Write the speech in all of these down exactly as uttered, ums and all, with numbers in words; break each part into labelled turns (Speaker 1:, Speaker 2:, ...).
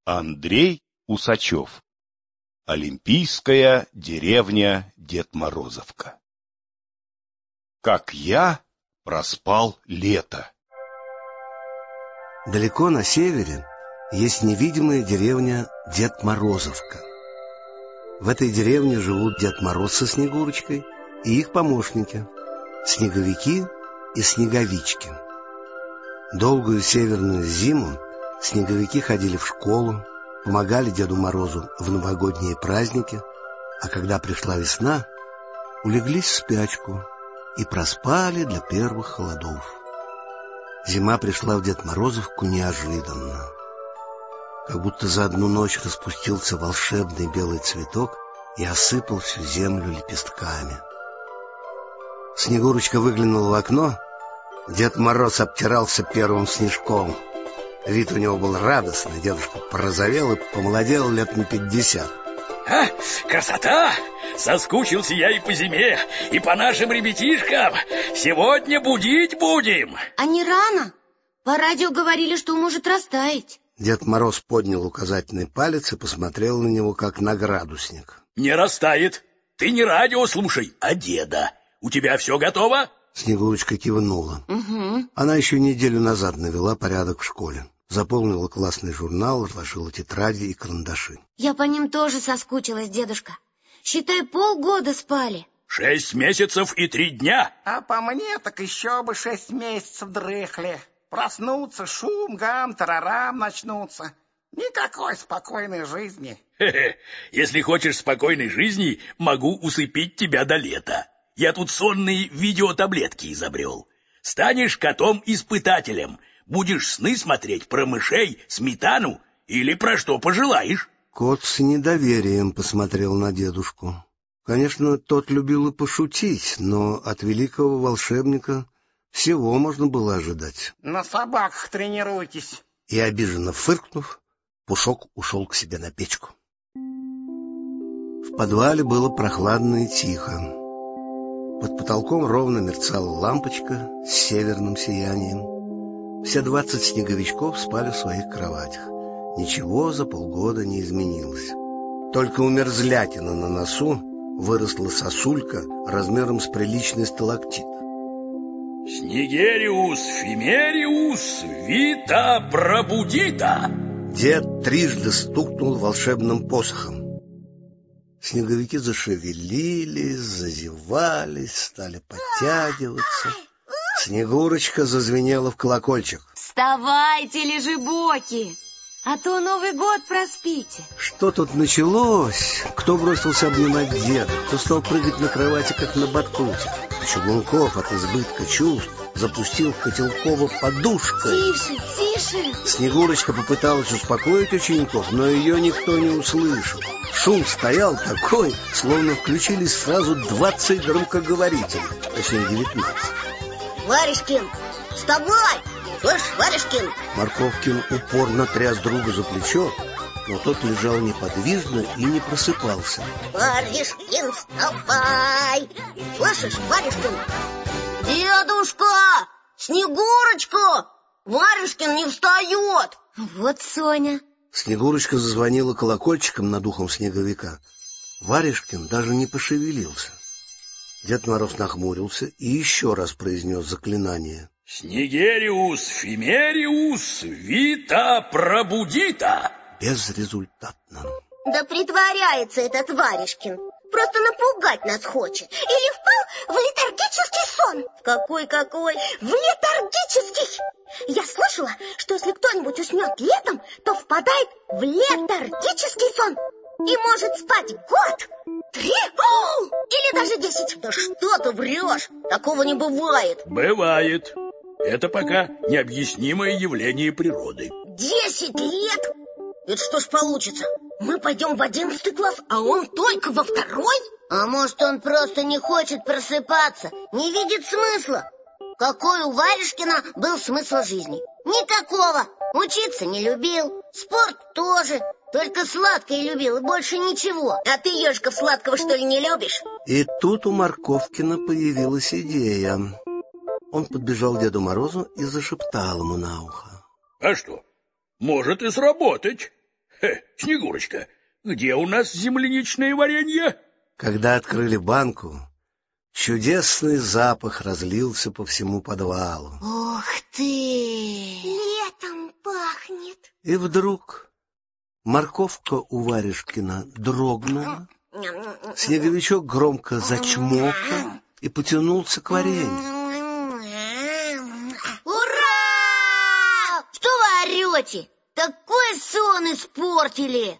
Speaker 1: Андрей Усачев. Олимпийская деревня Дед Морозовка. Как я проспал лето.
Speaker 2: Далеко на севере есть невидимая деревня Дед Морозовка. В этой деревне живут Дед Мороз со Снегурочкой и их помощники — снеговики и снеговички. Долгую северную зиму снеговики ходили в школу, помогали Деду Морозу в новогодние праздники, а когда пришла весна, улеглись в спячку и проспали до первых холодов. Зима пришла в Дед Морозовку неожиданно. Как будто за одну ночь распустился волшебный белый цветок и осыпал всю землю лепестками. Снегурочка выглянула в окно. Дед Мороз обтирался первым снежком. Вид у него был радостный. Дедушка порозовел и помолодел лет на пятьдесят.
Speaker 3: А, красота! Соскучился я и по зиме, и по нашим ребятишкам. Сегодня будить будем.
Speaker 4: А не рано? По радио говорили, что может растаять.
Speaker 2: Дед Мороз поднял указательный палец и посмотрел на него, как на градусник.
Speaker 3: Не растает. Ты не радио слушай, а деда. У тебя все готово?
Speaker 2: Снегурочка кивнула.
Speaker 4: Угу.
Speaker 2: Она еще неделю назад навела порядок в школе. Заполнила классный журнал, разложила тетради и карандаши.
Speaker 4: Я по ним тоже соскучилась, дедушка. Считай, полгода спали.
Speaker 3: Шесть месяцев и три дня.
Speaker 5: А по мне так еще бы шесть месяцев дрыхли. Проснуться, шум, гам, тарарам начнутся. Никакой спокойной жизни.
Speaker 3: Хе-хе. Если хочешь спокойной жизни, могу усыпить тебя до лета. Я тут сонные видеотаблетки изобрел. Станешь котом-испытателем. Будешь сны смотреть про мышей, сметану или про что пожелаешь.
Speaker 2: Кот с недоверием посмотрел на дедушку. Конечно, тот любил и пошутить, но от великого волшебника всего можно было ожидать.
Speaker 5: На собаках тренируйтесь.
Speaker 2: И обиженно фыркнув, Пушок ушел к себе на печку. В подвале было прохладно и тихо. Под потолком ровно мерцала лампочка с северным сиянием. Все двадцать снеговичков спали в своих кроватях. Ничего за полгода не изменилось. Только у мерзлятина на носу выросла сосулька размером с приличный сталактит.
Speaker 3: Снегериус, фимериус, вита пробудита.
Speaker 2: Дед трижды стукнул волшебным посохом. Снеговики зашевелились, зазевались, стали подтягиваться. Снегурочка зазвенела в колокольчик.
Speaker 4: Вставайте, лежебоки, а то Новый год проспите.
Speaker 2: Что тут началось? Кто бросился обнимать деда, кто стал прыгать на кровати, как на батуте. Чугунков от избытка чувств запустил Котелкова подушкой.
Speaker 4: Тише, тише.
Speaker 2: Снегурочка попыталась успокоить учеников, но ее никто не услышал. Шум стоял такой, словно включились сразу двадцать громкоговорителей, точнее девятнадцать.
Speaker 6: Варежкин, вставай! Слышь, Варежкин!
Speaker 2: Морковкин упорно тряс друга за плечо, но тот лежал неподвижно и не просыпался.
Speaker 6: Варежкин, вставай! Слышишь, Варежкин? Дедушка! Снегурочка! Варежкин не встает!
Speaker 4: Вот Соня.
Speaker 2: Снегурочка зазвонила колокольчиком над ухом снеговика. Варежкин даже не пошевелился. Дед Мороз нахмурился и еще раз произнес заклинание.
Speaker 3: Снегериус, фимериус, вита пробудита.
Speaker 2: Безрезультатно.
Speaker 6: Да притворяется этот Варежкин. Просто напугать нас хочет. Или впал в летаргический сон. В какой-какой? В летаргический. Я слышала, что если кто-нибудь уснет летом, то впадает в летаргический сон. И может спать год, три, о, или даже десять. Да что ты врешь? Такого не бывает.
Speaker 3: Бывает. Это пока необъяснимое явление природы.
Speaker 6: Десять лет? Это что ж получится? Мы пойдем в одиннадцатый класс, а он только во второй? А может, он просто не хочет просыпаться, не видит смысла? Какой у Варежкина был смысл жизни? Никакого. Учиться не любил, спорт тоже. Только сладкое любил и больше ничего. А ты, ежиков, сладкого что ли не любишь?
Speaker 2: И тут у Морковкина появилась идея. Он подбежал к Деду Морозу и зашептал ему на ухо.
Speaker 3: А что, может и сработать. Хе, Снегурочка, где у нас земляничное варенье?
Speaker 2: Когда открыли банку, чудесный запах разлился по всему подвалу.
Speaker 6: Ух ты! Летом пахнет.
Speaker 2: И вдруг морковка у Варежкина дрогнула, снеговичок громко зачмокал и потянулся к варенью.
Speaker 6: Ура! Что вы орете? Такой сон испортили!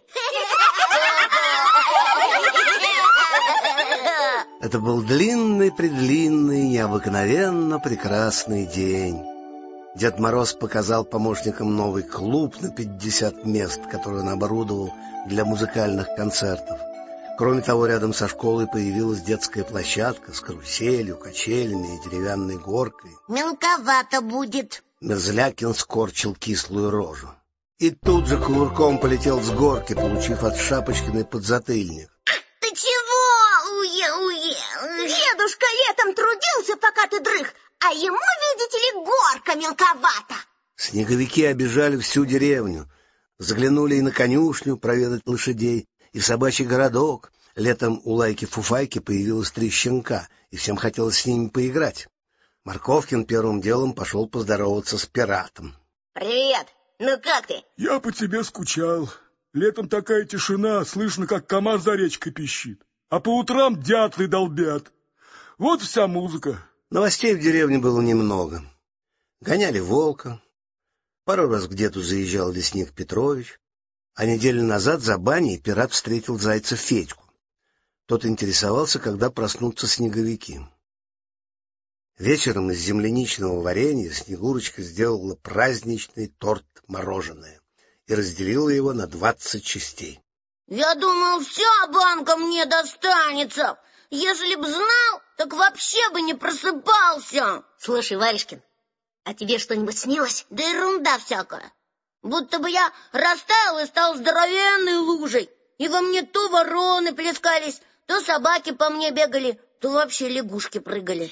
Speaker 2: Это был длинный-предлинный, необыкновенно прекрасный день. Дед Мороз показал помощникам новый клуб на пятьдесят мест, который он оборудовал для музыкальных концертов. Кроме того, рядом со школой появилась детская площадка с каруселью, качелями и деревянной горкой.
Speaker 6: Мелковато будет.
Speaker 2: Мерзлякин скорчил кислую рожу. И тут же кувырком полетел с горки, получив от Шапочкиной подзатыльник.
Speaker 6: Ты чего? Уе-уе. Дедушка летом трудился, пока ты дрых, а ему, видите ли, горка мелковата.
Speaker 2: Снеговики обижали всю деревню. Заглянули и на конюшню проведать лошадей, и в собачий городок. Летом у Лайки-Фуфайки появилось три щенка, и всем хотелось с ними поиграть. Морковкин первым делом пошел поздороваться с пиратом.
Speaker 6: Привет, ну как ты?
Speaker 7: Я по тебе скучал. Летом такая тишина, слышно, как КамАЗ за речкой пищит. А по утрам дятлы долбят. Вот вся музыка.
Speaker 2: Новостей в деревне было немного. Гоняли волка. Пару раз к деду заезжал лесник Петрович. А неделю назад за баней пират встретил зайца Федьку. Тот интересовался, когда проснутся снеговики. Вечером из земляничного варенья Снегурочка сделала праздничный торт-мороженое и разделила его на двадцать частей.
Speaker 6: Я думал, вся банка мне достанется. Если б знал, так вообще бы не просыпался. Слушай, Варежкин, а тебе что-нибудь снилось? Да ерунда всякая. Будто бы я растаял и стал здоровенной лужей, и во мне то вороны плескались, то собаки по мне бегали, то вообще лягушки прыгали.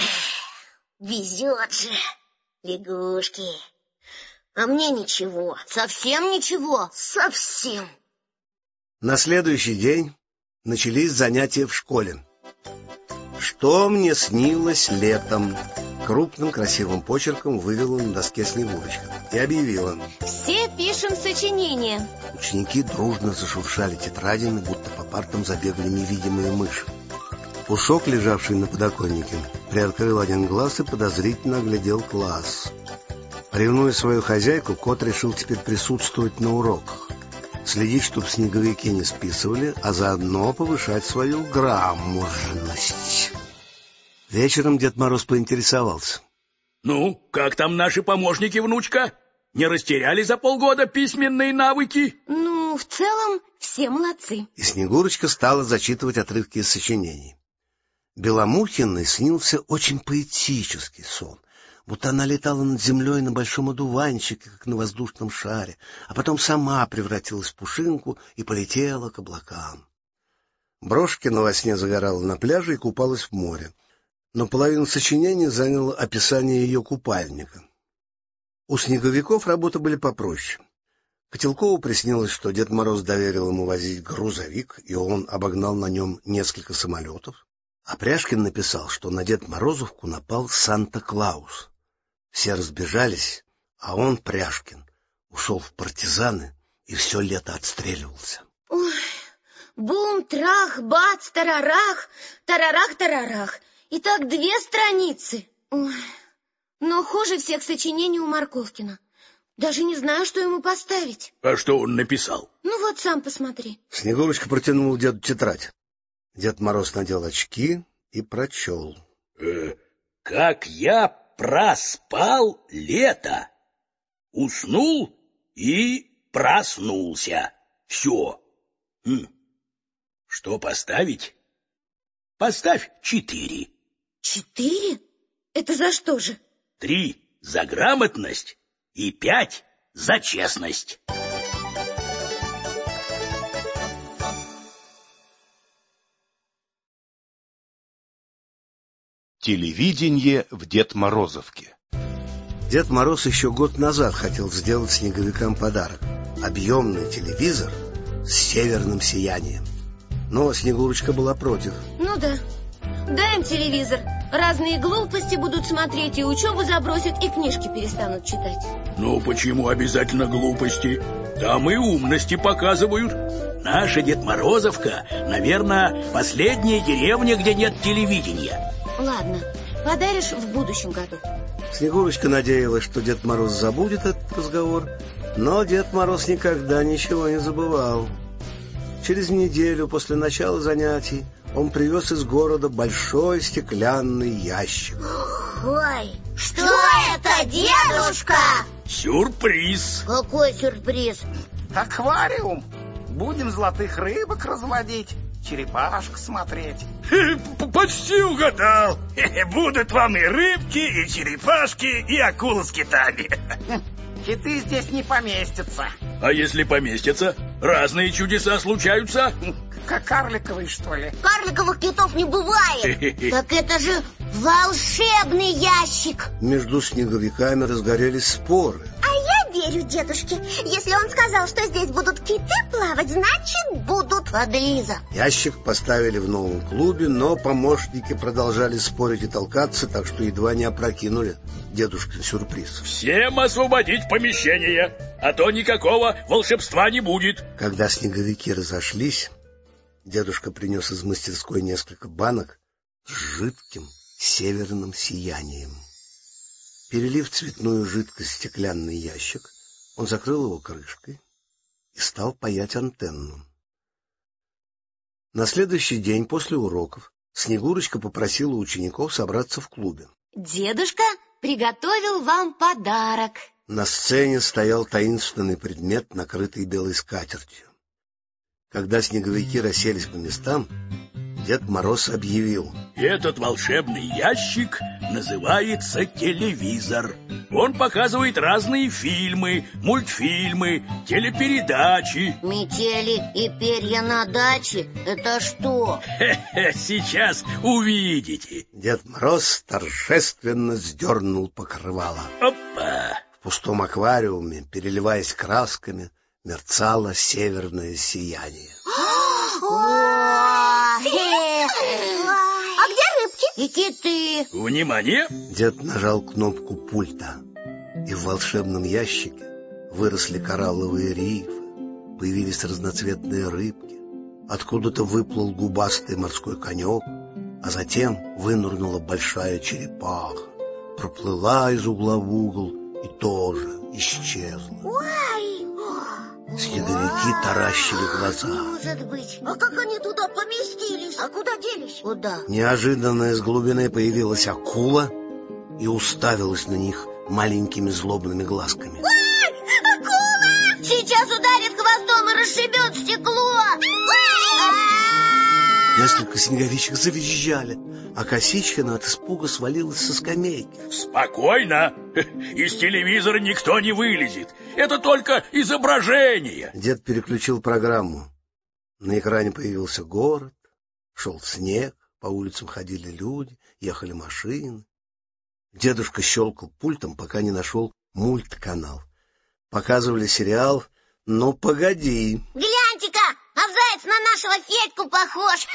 Speaker 6: Везет же, лягушки. А мне ничего, совсем ничего, совсем.
Speaker 2: На следующий день начались занятия в школе. Что мне снилось летом? Крупным красивым почерком вывела на доске Снегурочка и объявила:
Speaker 4: все пишем сочинения.
Speaker 2: Ученики дружно зашуршали тетрадями, будто по партам забегали невидимые мыши. Пушок, лежавший на подоконнике, приоткрыл один глаз и подозрительно оглядел класс. Ревнуя свою хозяйку, кот решил теперь присутствовать на уроках, следить, чтобы снеговики не списывали, а заодно повышать свою грамотность. Вечером Дед Мороз поинтересовался:
Speaker 3: Ну, как там наши помощники, внучка? Не растеряли за полгода письменные навыки?
Speaker 4: Ну, в целом, все молодцы.
Speaker 2: И Снегурочка стала зачитывать отрывки из сочинений. Беломухиной снился очень поэтический сон, будто она летала над землей на большом одуванчике, как на воздушном шаре, а потом сама превратилась в пушинку и полетела к облакам. Брошкина во сне загорала на пляже и купалась в море, но половину сочинения заняло описание ее купальника. У снеговиков работы были попроще. Котелкову приснилось, что Дед Мороз доверил ему возить грузовик, и он обогнал на нем несколько самолетов. А Пряшкин написал, что на Дед Морозовку напал Санта-Клаус. Все разбежались, а он, Пряшкин, ушел в партизаны и все лето отстреливался.
Speaker 6: Ой, бум-трах, бац, тарарах, тарарах-тарарах. И так две страницы.
Speaker 4: Ой, но хуже всех сочинений у Морковкина. Даже не знаю, что ему поставить.
Speaker 3: А что он написал?
Speaker 4: Ну вот сам посмотри.
Speaker 2: Снегурочка протянула деду тетрадь. Дед Мороз надел очки и прочел.
Speaker 3: Э, как я проспал лето. Уснул и проснулся. Все. Хм. Что поставить? Поставь четыре.
Speaker 4: Четыре? Это за что же?
Speaker 3: Три за грамотность и пять за честность.
Speaker 1: Телевидение в Дед Морозовке.
Speaker 2: Дед Мороз еще год назад хотел сделать снеговикам подарок — объемный телевизор с северным сиянием. Но Снегурочка была против.
Speaker 4: Ну да, дай им телевизор. Разные глупости будут смотреть, и учебу забросят, и книжки перестанут читать.
Speaker 3: Ну, почему обязательно глупости? Там и умности показывают. Наша Дед Морозовка, наверное, последняя деревня, где нет телевидения.
Speaker 4: Ладно, подаришь в будущем году.
Speaker 2: Снегурочка надеялась, что Дед Мороз забудет этот разговор, но Дед Мороз никогда ничего не забывал. Через неделю после начала занятий он привез из города большой стеклянный ящик.
Speaker 6: Ой, что, что это, дедушка?
Speaker 3: Сюрприз.
Speaker 4: Какой сюрприз?
Speaker 5: Аквариум. Будем золотых рыбок разводить, черепашек смотреть.
Speaker 8: Почти угадал. Будут вам и рыбки, и черепашки, и акулы с китами.
Speaker 5: Киты здесь не поместятся.
Speaker 3: А если поместятся? Разные чудеса случаются.
Speaker 5: Как карликовые, что ли?
Speaker 6: Карликовых китов не бывает. Так это же волшебный ящик.
Speaker 2: Между снеговиками разгорелись споры.
Speaker 6: А я верю дедушке. Если он сказал, что здесь будут киты плавать, значит будут. Подлиза.
Speaker 2: Ящик поставили в новом клубе, но помощники продолжали спорить и толкаться, так что едва не опрокинули дедушкин сюрприз.
Speaker 3: Всем освободить помещение, а то никакого волшебства не будет.
Speaker 2: Когда снеговики разошлись, дедушка принес из мастерской несколько банок с жидким северным сиянием. Перелив цветную жидкость в стеклянный ящик, он закрыл его крышкой и стал паять антенну. На следующий день после уроков Снегурочка попросила учеников собраться в клубе.
Speaker 4: Дедушка приготовил вам подарок.
Speaker 2: На сцене стоял таинственный предмет, накрытый белой скатертью. Когда снеговики расселись по местам, Дед Мороз объявил:
Speaker 3: этот волшебный ящик называется телевизор. Он показывает разные фильмы, мультфильмы, телепередачи.
Speaker 6: Метели и перья на даче — это что?
Speaker 3: Хе-хе, сейчас увидите.
Speaker 2: Дед Мороз торжественно сдернул покрывало.
Speaker 3: Опа!
Speaker 2: В пустом аквариуме, переливаясь красками, мерцало северное сияние.
Speaker 6: А где рыбки?
Speaker 4: И киты.
Speaker 3: Внимание!
Speaker 2: Дед нажал кнопку пульта, и в волшебном ящике выросли коралловые рифы, появились разноцветные рыбки, откуда-то выплыл губастый морской конек, а затем вынырнула большая черепаха, проплыла из угла в угол и тоже исчезла.
Speaker 6: Ой!
Speaker 2: Снеговики таращили глаза.
Speaker 6: Может быть. А как они туда поместились? А куда делись? Куда?
Speaker 2: Неожиданно из глубины появилась акула и уставилась на них маленькими злобными глазками.
Speaker 6: Ой! Акула! Сейчас ударит хвостом и расшибет стекло!
Speaker 2: Несколько снеговичек завизжали, а Косичкина от испуга свалилась со скамейки.
Speaker 3: Спокойно! Из телевизора никто не вылезет. Это только изображение.
Speaker 2: Дед переключил программу. На экране появился город, шел снег, по улицам ходили люди, ехали машины. Дедушка щелкал пультом, пока не нашел мультканал. Показывали сериал «Ну, погоди».
Speaker 6: Гляньте-ка, а заяц на нашего Федьку похож.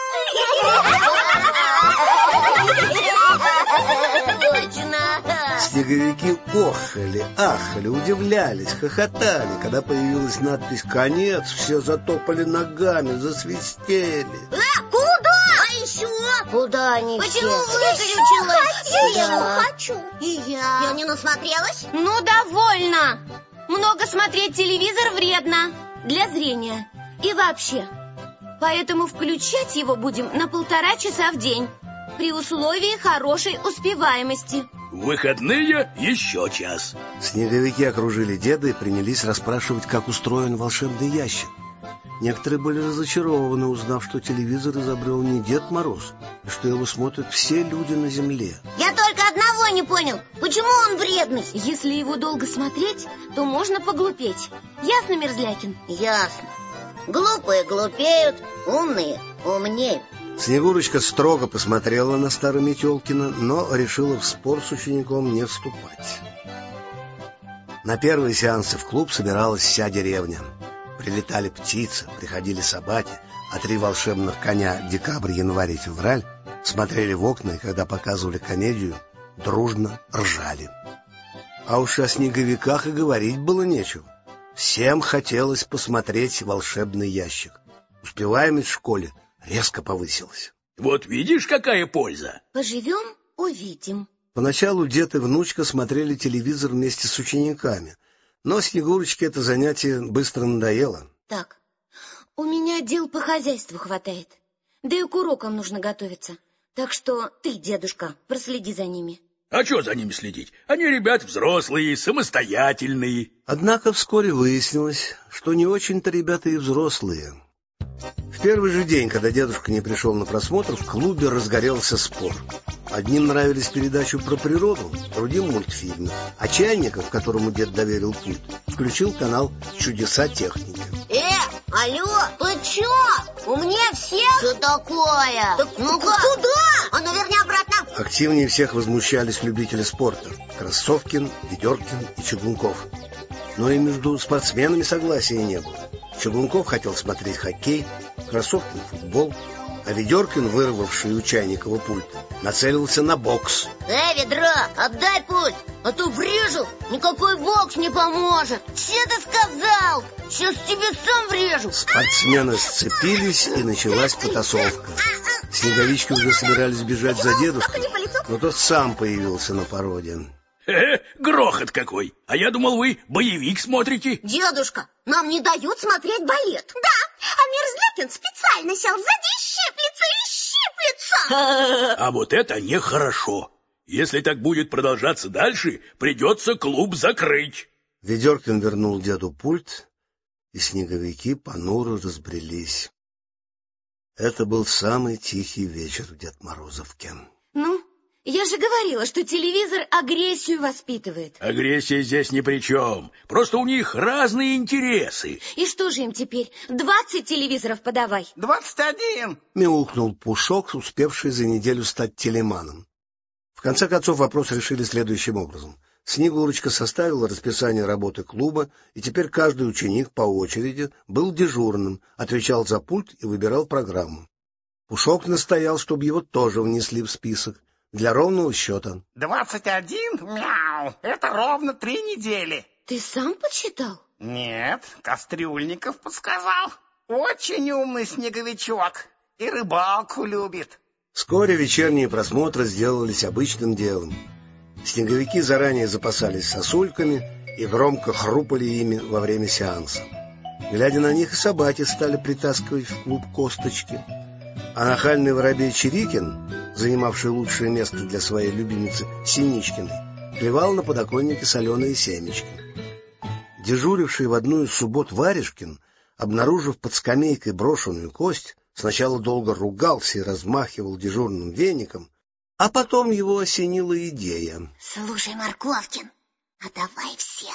Speaker 6: Точно.
Speaker 2: Снеговики охали, ахали, удивлялись, хохотали. Когда появилась надпись «Конец», все затопали ногами, засвистели.
Speaker 6: А, куда? А еще? Куда они
Speaker 4: Почему
Speaker 6: все?
Speaker 4: выключилась?
Speaker 6: Я
Speaker 4: Я.
Speaker 6: хочу. И я. Я не насмотрелась?
Speaker 4: Ну, довольно. Много смотреть телевизор вредно для зрения. И вообще. Поэтому включать его будем на полтора часа в день, при условии хорошей успеваемости.
Speaker 3: В выходные еще час.
Speaker 2: Снеговики окружили деда и принялись расспрашивать, как устроен волшебный ящик. Некоторые были разочарованы, узнав, что телевизор изобрел не Дед Мороз, и что его смотрят все люди на земле.
Speaker 6: Я только одного не понял. Почему он вредный?
Speaker 4: Если его долго смотреть, то можно поглупеть. Ясно, Мерзлякин?
Speaker 6: Ясно. Глупые глупеют, умные умнеют.
Speaker 2: Снегурочка строго посмотрела на старого Метелкина, но решила в спор с учеником не вступать. На первые сеансы в клуб собиралась вся деревня. Прилетали птицы, приходили собаки, а три волшебных коня декабрь, январь и февраль смотрели в окна, и когда показывали комедию, дружно ржали. А уж о снеговиках и говорить было нечего. Всем хотелось посмотреть волшебный ящик. Успеваемость в школе резко повысилась.
Speaker 3: Вот видишь, какая польза.
Speaker 4: Поживем — увидим.
Speaker 2: Поначалу дед и внучка смотрели телевизор вместе с учениками, но Снегурочке это занятие быстро надоело.
Speaker 4: Так, у меня дел по хозяйству хватает, да и к урокам нужно готовиться. Так что ты, дедушка, проследи за ними.
Speaker 3: А что за ними следить? Они, ребят, взрослые, самостоятельные.
Speaker 2: Однако вскоре выяснилось, что не очень-то ребята и взрослые. В первый же день, когда дедушка не пришел на просмотр, в клубе разгорелся спор. Одним нравились передачи про природу, другим мультфильмы. А Чайников, которому дед доверил пульт, включил канал «Чудеса техники».
Speaker 6: Э, алло, ты чё? Умнее всех? Что такое? Так, ну-ка, куда? А ну верни обратно.
Speaker 2: Активнее всех возмущались любители спорта: Красовкин, Ведеркин и Чугунков. Но и между спортсменами согласия не было. Чугунков хотел смотреть хоккей, Красовкин — футбол, а Ведеркин, вырвавший у Чайникова пульт, нацелился на бокс.
Speaker 6: Эй, ведро, отдай пульт, а то врежу, никакой бокс не поможет. Че ты сказал? Сейчас тебе сам врежу.
Speaker 2: Спортсмены сцепились, и началась потасовка. Снеговички уже собирались бежать за дедушкой, но тот сам появился на пороге.
Speaker 3: Э, грохот какой! А я думал, вы боевик смотрите.
Speaker 6: Дедушка, нам не дают смотреть балет. Да, а Мерзлякин специально сел сзади и щиплется, и щиплется.
Speaker 3: А вот это нехорошо. Если так будет продолжаться дальше, придется клуб закрыть.
Speaker 2: Ведеркин вернул деду пульт, и снеговики понуро разбрелись. Это был самый тихий вечер в Дед Морозовке.
Speaker 4: Ну, я же говорила, что телевизор агрессию воспитывает.
Speaker 3: Агрессия здесь ни при чем. Просто у них разные интересы.
Speaker 4: И что же им теперь? Двадцать телевизоров подавай.
Speaker 5: Двадцать один.
Speaker 2: Мяукнул Пушок, успевший за неделю стать телеманом. В конце концов вопрос решили следующим образом. Снегурочка составила расписание работы клуба, и теперь каждый ученик по очереди был дежурным, отвечал за пульт и выбирал программу. Пушок настоял, чтобы его тоже внесли в список. Для ровного счета.
Speaker 5: Двадцать один? Мяу. Это ровно три недели.
Speaker 4: Ты сам подсчитал?
Speaker 5: Нет, Кастрюльников подсказал. Очень умный снеговичок. И рыбалку любит.
Speaker 2: Вскоре вечерние просмотры сделались обычным делом. Снеговики заранее запасались сосульками и громко хрупали ими во время сеанса. Глядя на них, и собаки стали притаскивать в клуб косточки. А нахальный воробей Чирикин, занимавший лучшее место для своей любимицы Синичкиной, клевал на подоконнике соленые семечки. Дежуривший в одну из суббот Варежкин, обнаружив под скамейкой брошенную кость, сначала долго ругался и размахивал дежурным веником, а потом его осенила идея.
Speaker 6: — Слушай, Морковкин, а давай всех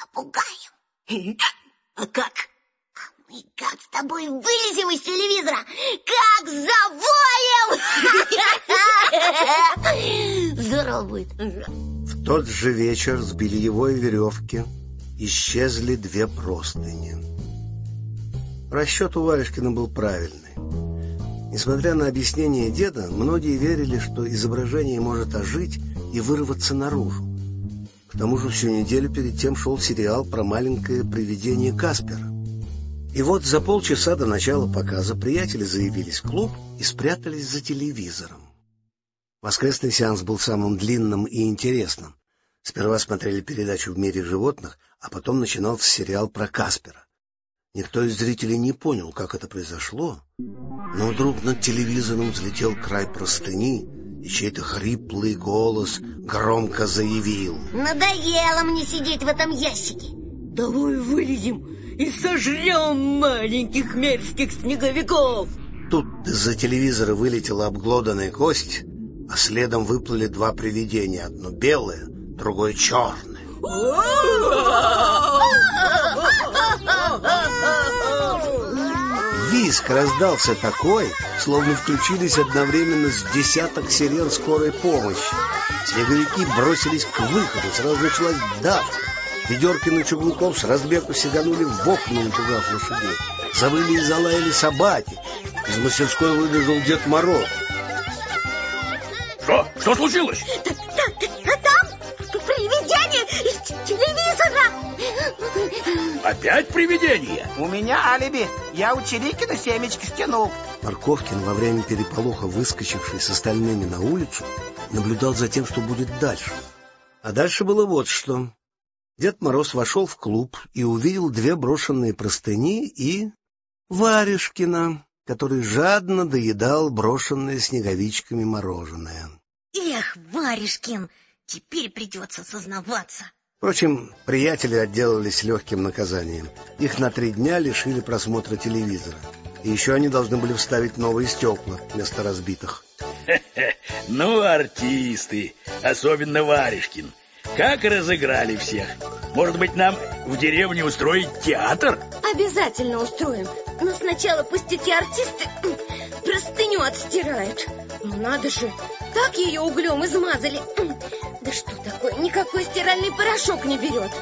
Speaker 6: напугаем. — А как? — Мы как с тобой вылезем из телевизора, как завоем! Здорово будет.
Speaker 2: В тот же вечер с бельевой веревки исчезли две простыни. Расчет у Варежкина был правильный. Несмотря на объяснение деда, многие верили, что изображение может ожить и вырваться наружу. К тому же всю неделю перед тем шел сериал про маленькое привидение Каспера. И вот за полчаса до начала показа приятели заявились в клуб и спрятались за телевизором. Воскресный сеанс был самым длинным и интересным. Сперва смотрели передачу «В мире животных», а потом начинался сериал про Каспера. Никто из зрителей не понял, как это произошло, но вдруг над телевизором взлетел край простыни, и чей-то хриплый голос громко заявил:
Speaker 6: надоело мне сидеть в этом ящике.
Speaker 9: Давай вылезем и сожрем маленьких мерзких снеговиков.
Speaker 2: Тут из-за телевизора вылетела обглоданная кость, а следом выплыли два привидения, одно белое, другое черное. Визг раздался такой, словно включились одновременно с десяток сирен скорой помощи. Снеговики бросились к выходу, сразу началась давка. Ведеркин и Чугунков с разбегу сиганули в окна, напугав лошадей. Завыли и залаяли собаки. Из мастерской выбежал Дед Мороз.
Speaker 3: Что? Что случилось?
Speaker 6: А там привидение из телевизора.
Speaker 3: Опять привидение?
Speaker 5: У меня алиби. Я у Чирикина семечки стянул.
Speaker 2: Парковкин, во время переполоха выскочивший с остальными на улицу, наблюдал за тем, что будет дальше. А дальше было вот что. Дед Мороз вошел в клуб и увидел две брошенные простыни и Варежкина, который жадно доедал брошенное снеговичками мороженое.
Speaker 6: Эх, Варежкин, теперь придется сознаваться.
Speaker 2: Впрочем, приятели отделались легким наказанием. Их на три дня лишили просмотра телевизора. И еще они должны были вставить новые стекла вместо разбитых.
Speaker 3: Хе-хе, ну, артисты, особенно Варежкин. Как разыграли всех. Может быть, нам в деревне устроить театр?
Speaker 4: Обязательно устроим. Но сначала пусть эти артисты простыню отстирают. Ну надо же, так ее углем измазали. Да что такое, никакой стиральный порошок не берет.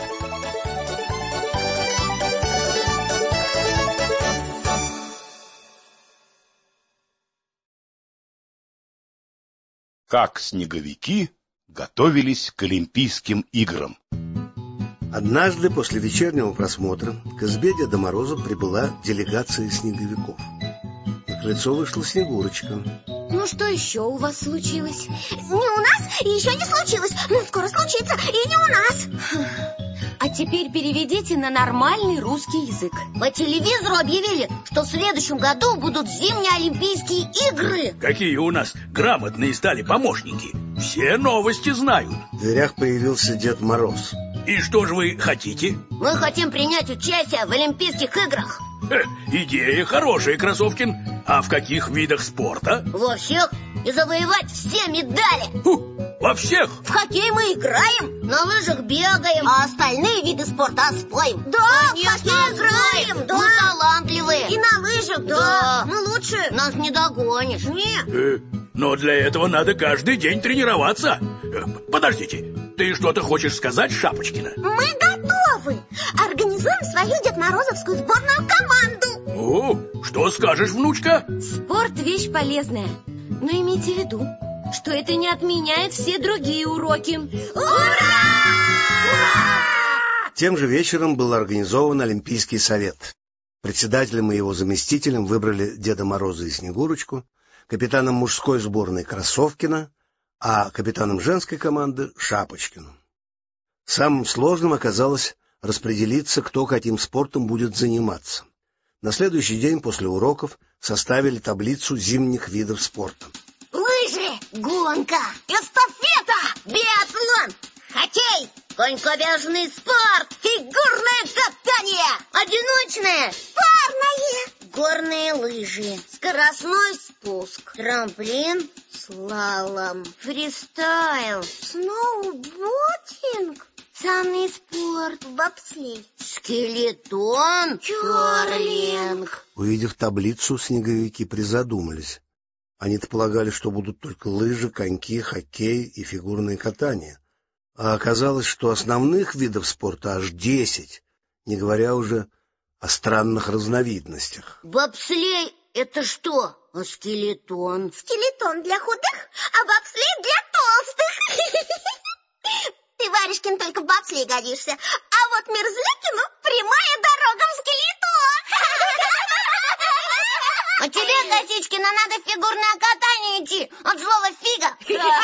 Speaker 1: Как снеговики готовились к Олимпийским играм.
Speaker 2: Однажды после вечернего просмотра к избе Деда Мороза прибыла делегация снеговиков. На крыльцо вышла Снегурочка.
Speaker 4: Ну что еще у вас случилось?
Speaker 6: Не у нас и еще не случилось, но скоро случится, и не у нас.
Speaker 4: А теперь переведите на нормальный русский язык.
Speaker 6: По телевизору объявили, что в следующем году будут зимние Олимпийские игры.
Speaker 3: Какие у нас грамотные стали помощники. Все новости знают.
Speaker 2: В дверях появился Дед Мороз.
Speaker 3: И что же вы хотите?
Speaker 6: Мы хотим принять участие в Олимпийских играх.
Speaker 3: Хе, идея хорошая, Красовкин. А в каких видах спорта?
Speaker 6: Во всех. И завоевать все медали.
Speaker 3: Фу, во всех?
Speaker 6: В хоккей мы играем, на лыжах бегаем, а остальные виды спорта освоим. Да, конечно, в хоккей играем. Да. Мы талантливые. И на лыжах, да. да. Мы лучше. Нас не догонишь. Нет.
Speaker 3: Э, но для этого надо каждый день тренироваться. Э, подождите, ты что-то хочешь сказать, Шапочкина?
Speaker 6: Мы готовы. Организуем свою Дед Морозовскую сборную команду.
Speaker 3: О, что скажешь, внучка?
Speaker 4: Спорт — вещь полезная. Но имейте в виду, что это не отменяет все другие уроки.
Speaker 6: Ура! Ура!
Speaker 2: Тем же вечером был организован Олимпийский совет. Председателем и его заместителем выбрали Деда Мороза и Снегурочку, капитаном мужской сборной Красовкина, а капитаном женской команды Шапочкину. Самым сложным оказалось распределиться, кто каким спортом будет заниматься. На следующий день после уроков составили таблицу зимних видов спорта.
Speaker 6: Лыжи, гонка, эстафета, биатлон, хоккей, конькобежный спорт, фигурное катание, одиночное, парное, горные лыжи, скоростной спуск, трамплин, слалом, фристайл, сноубординг, санный спорт, бобслей, скелетон, керлинг.
Speaker 2: Увидев таблицу, снеговики призадумались. Они-то полагали, что будут только лыжи, коньки, хоккей и фигурное катание. А оказалось, что основных видов спорта аж десять, не говоря уже о странных разновидностях.
Speaker 6: Бобслей — это что? А скелетон? Скелетон для худых, а бобслей для толстых. Ты, Варежкин, только в бобслей годишься. А вот Мерзлякину прямая дорога в скелетон. А тебе, Косичкина, надо в фигурное катание идти. От злого фига.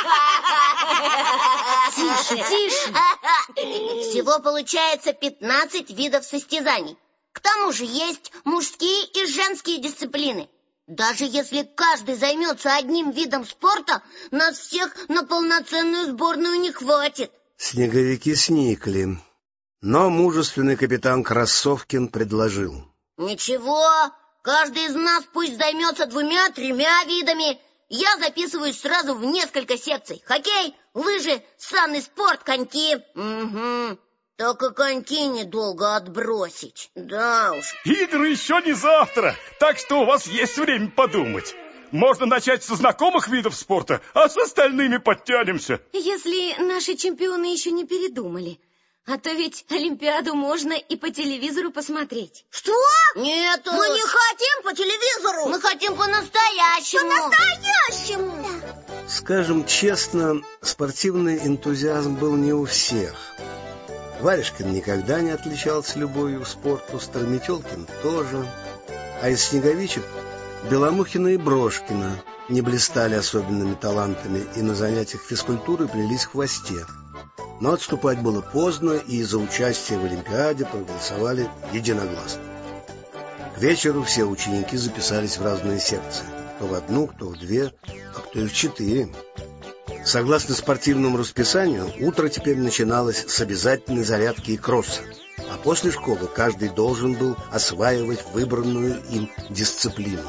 Speaker 4: Тише, тише.
Speaker 6: Всего получается пятнадцать видов состязаний. К тому же есть мужские и женские дисциплины. Даже если каждый займется одним видом спорта, нас всех на полноценную сборную не хватит.
Speaker 2: Снеговики сникли, но мужественный капитан Красовкин предложил.
Speaker 6: Ничего, каждый из нас пусть займется двумя-тремя видами. Я записываюсь сразу в несколько секций. Хоккей, лыжи, санный спорт, коньки. Угу. Только коньки недолго отбросить. Да уж.
Speaker 8: Игры еще не завтра, так что у вас есть время подумать. Можно начать со знакомых видов спорта, а с остальными подтянемся.
Speaker 4: Если наши чемпионы еще не передумали. А то ведь Олимпиаду можно и по телевизору посмотреть.
Speaker 6: Что?
Speaker 4: Нет,
Speaker 6: мы не хотим по телевизору.
Speaker 4: Мы хотим по-настоящему.
Speaker 6: По-настоящему. Да.
Speaker 2: Скажем честно, спортивный энтузиазм был не у всех. Варежкин никогда не отличался любовью к спорту, Старометелкин тоже. А из снеговичек Беломухина и Брошкина не блистали особенными талантами и на занятиях физкультуры плелись в хвосте. Но отступать было поздно, и за участие в Олимпиаде проголосовали единогласно. К вечеру все ученики записались в разные секции. Кто в одну, кто в две, а кто и в четыре. Согласно спортивному расписанию, утро теперь начиналось с обязательной зарядки и кросса. А после школы каждый должен был осваивать выбранную им дисциплину.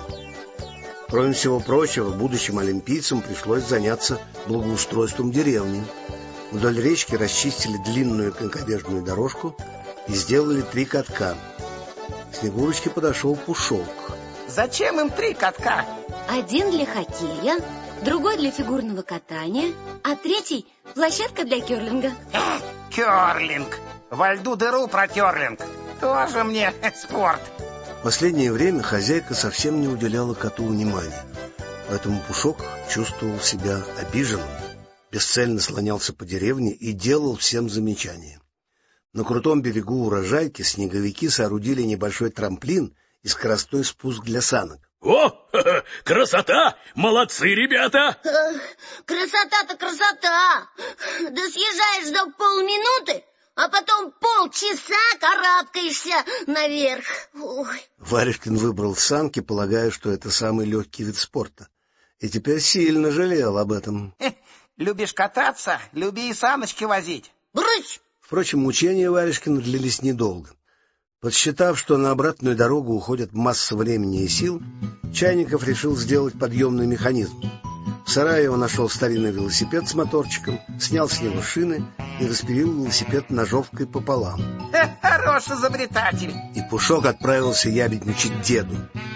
Speaker 2: Кроме всего прочего, будущим олимпийцам пришлось заняться благоустройством деревни. Вдоль речки расчистили длинную конькобежную дорожку и сделали три катка. К Снегурочке подошел Пушок.
Speaker 5: Зачем им три катка?
Speaker 4: Один для хоккея, другой для фигурного катания, а третий – площадка для керлинга.
Speaker 5: Эх, керлинг. Во льду дыру протерлинг. Тоже мне спорт.
Speaker 2: В последнее время хозяйка совсем не уделяла коту внимания. Поэтому Пушок чувствовал себя обиженным, бесцельно слонялся по деревне и делал всем замечания. На крутом берегу Урожайки снеговики соорудили небольшой трамплин и скоростной спуск для санок.
Speaker 3: О, красота! Молодцы, ребята!
Speaker 6: Красота-то красота! Да съезжаешь за полминуты, а потом полчаса карабкаешься наверх. Ой.
Speaker 2: Варежкин выбрал санки, полагая, что это самый легкий вид спорта. И теперь сильно жалел об этом.
Speaker 5: Любишь кататься, люби и саночки возить.
Speaker 6: Брысь!
Speaker 2: Впрочем, мучения Варежкина длились недолго. Подсчитав, что на обратную дорогу уходит масса времени и сил, Чайников решил сделать подъемный механизм. В сарае он нашел старинный велосипед с моторчиком, снял с него шины и распилил велосипед ножовкой пополам.
Speaker 5: Хороший изобретатель.
Speaker 2: И Пушок отправился ябедничать деду.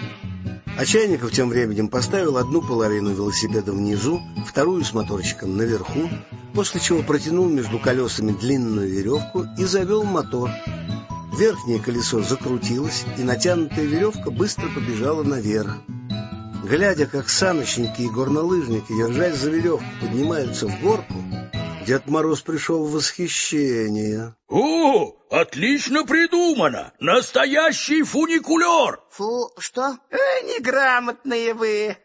Speaker 2: А Чайников тем временем поставил одну половину велосипеда внизу, вторую с моторчиком наверху, после чего протянул между колесами длинную веревку и завел мотор. Верхнее колесо закрутилось, и натянутая веревка быстро побежала наверх. Глядя, как саночники и горнолыжники, держась за веревку, поднимаются в горку, Дед Мороз пришел в восхищение.
Speaker 3: О, отлично придумано! Настоящий фуникулер!
Speaker 6: Фу, что?
Speaker 5: Эй, неграмотные вы,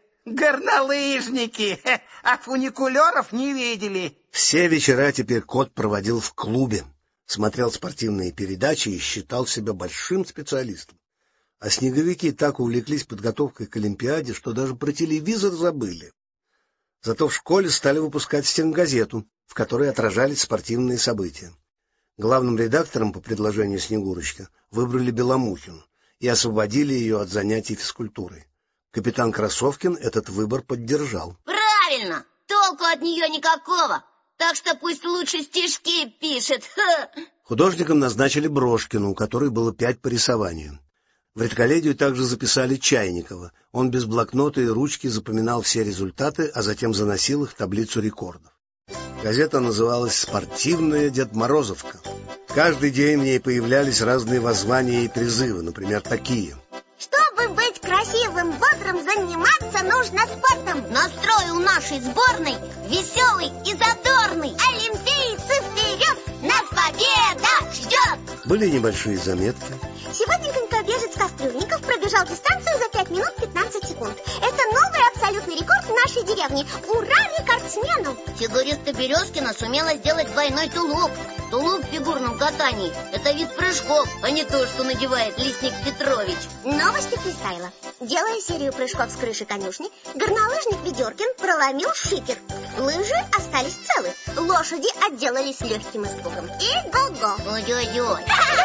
Speaker 5: горнолыжники, а фуникулеров не видели.
Speaker 2: Все вечера теперь кот проводил в клубе, смотрел спортивные передачи и считал себя большим специалистом. А снеговики так увлеклись подготовкой к Олимпиаде, что даже про телевизор забыли. Зато в школе стали выпускать стенгазету, в которой отражались спортивные события. Главным редактором по предложению Снегурочки выбрали Беломухину и освободили ее от занятий физкультурой. Капитан Красовкин этот выбор поддержал.
Speaker 6: Правильно! Толку от нее никакого! Так что пусть лучше стишки пишет.
Speaker 2: Художником назначили Брошкину, у которой было пять по рисованию. В редколлегию также записали Чайникова. Он без блокнота и ручки запоминал все результаты, а затем заносил их в таблицу рекордов. Газета называлась «Спортивная Дедморозовка». Каждый день в ней появлялись разные воззвания и призывы, например, такие.
Speaker 6: Чтобы быть красивым, бодрым, заниматься нужно спортом. Настрой у нашей сборной веселый и задорный. Олимпийцы вперед! Нас победа ждет!
Speaker 2: Были небольшие заметки.
Speaker 6: Сегодня конькобежец Кастрюльников пробежал дистанцию за пять минут пятнадцать секунд. Это новый абсолютный рекорд в нашей деревне. Ура рекордсмену! Фигуристка Березкина сумела сделать двойной тулуп. Тулуп в фигурном катании – это вид прыжков, а не то, что надевает Лесник Петрович. Новости фристайла. Делая серию прыжков с крыши конюшни, горнолыжник Ведеркин проломил шикер. Лыжи остались целы. Лошади отделались легким испугом. И го-го! Ой-ой-ой!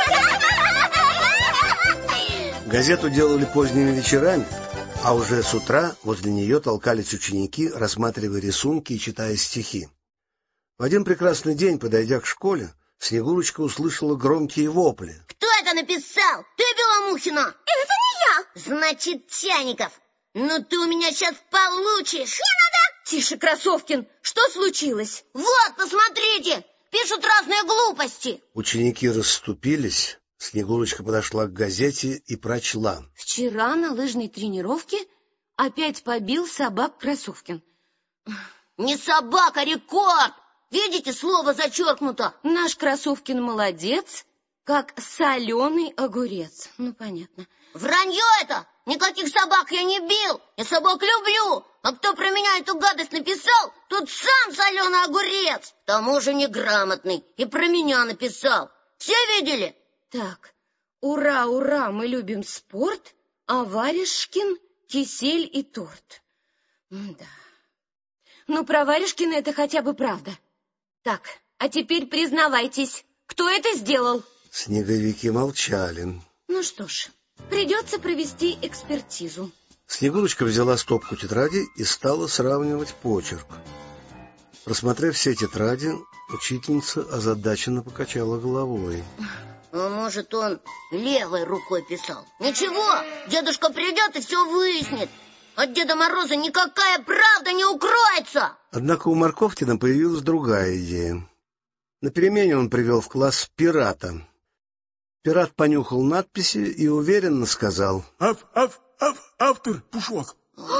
Speaker 2: Газету делали поздними вечерами, а уже с утра возле нее толкались ученики, рассматривая рисунки и читая стихи. В один прекрасный день, подойдя к школе, Снегурочка услышала громкие вопли.
Speaker 6: Кто это написал? Ты, Беломухина? Это не я. Значит, Чайников. Ну ты у меня сейчас получишь. Не надо.
Speaker 4: Тише, Красовкин, что случилось?
Speaker 6: Вот, посмотрите. пишут разные глупости.
Speaker 2: Ученики расступились. Снегурочка подошла к газете и прочла.
Speaker 4: Вчера на лыжной тренировке опять побил собак Красовкин.
Speaker 6: Не собака, рекорд! Видите, слово зачеркнуто.
Speaker 4: Наш Красовкин молодец, как соленый огурец. Ну, понятно.
Speaker 6: Вранье это! Никаких собак я не бил. Я собак люблю. А кто про меня эту гадость написал, тот сам соленый огурец. К тому же неграмотный. И про меня написал. Все видели?
Speaker 4: Так, ура, ура, мы любим спорт, а Варежкин — кисель и торт. Да. Ну, про Варежкина это хотя бы правда. Так, а теперь признавайтесь, кто это сделал?
Speaker 2: Снеговики молчали.
Speaker 4: Ну что ж, придется провести экспертизу.
Speaker 2: Снегурочка взяла стопку тетрадей и стала сравнивать почерк. Просмотрев все тетради, учительница озадаченно покачала головой.
Speaker 6: А может, он левой рукой писал? Ничего, дедушка придет и все выяснит. От Деда Мороза никакая правда не укроется.
Speaker 2: Однако у Морковкина появилась другая идея. На перемене он привел в класс пирата. Пират понюхал надписи и уверенно сказал:
Speaker 7: Ав, ав, ав, автор Пушок.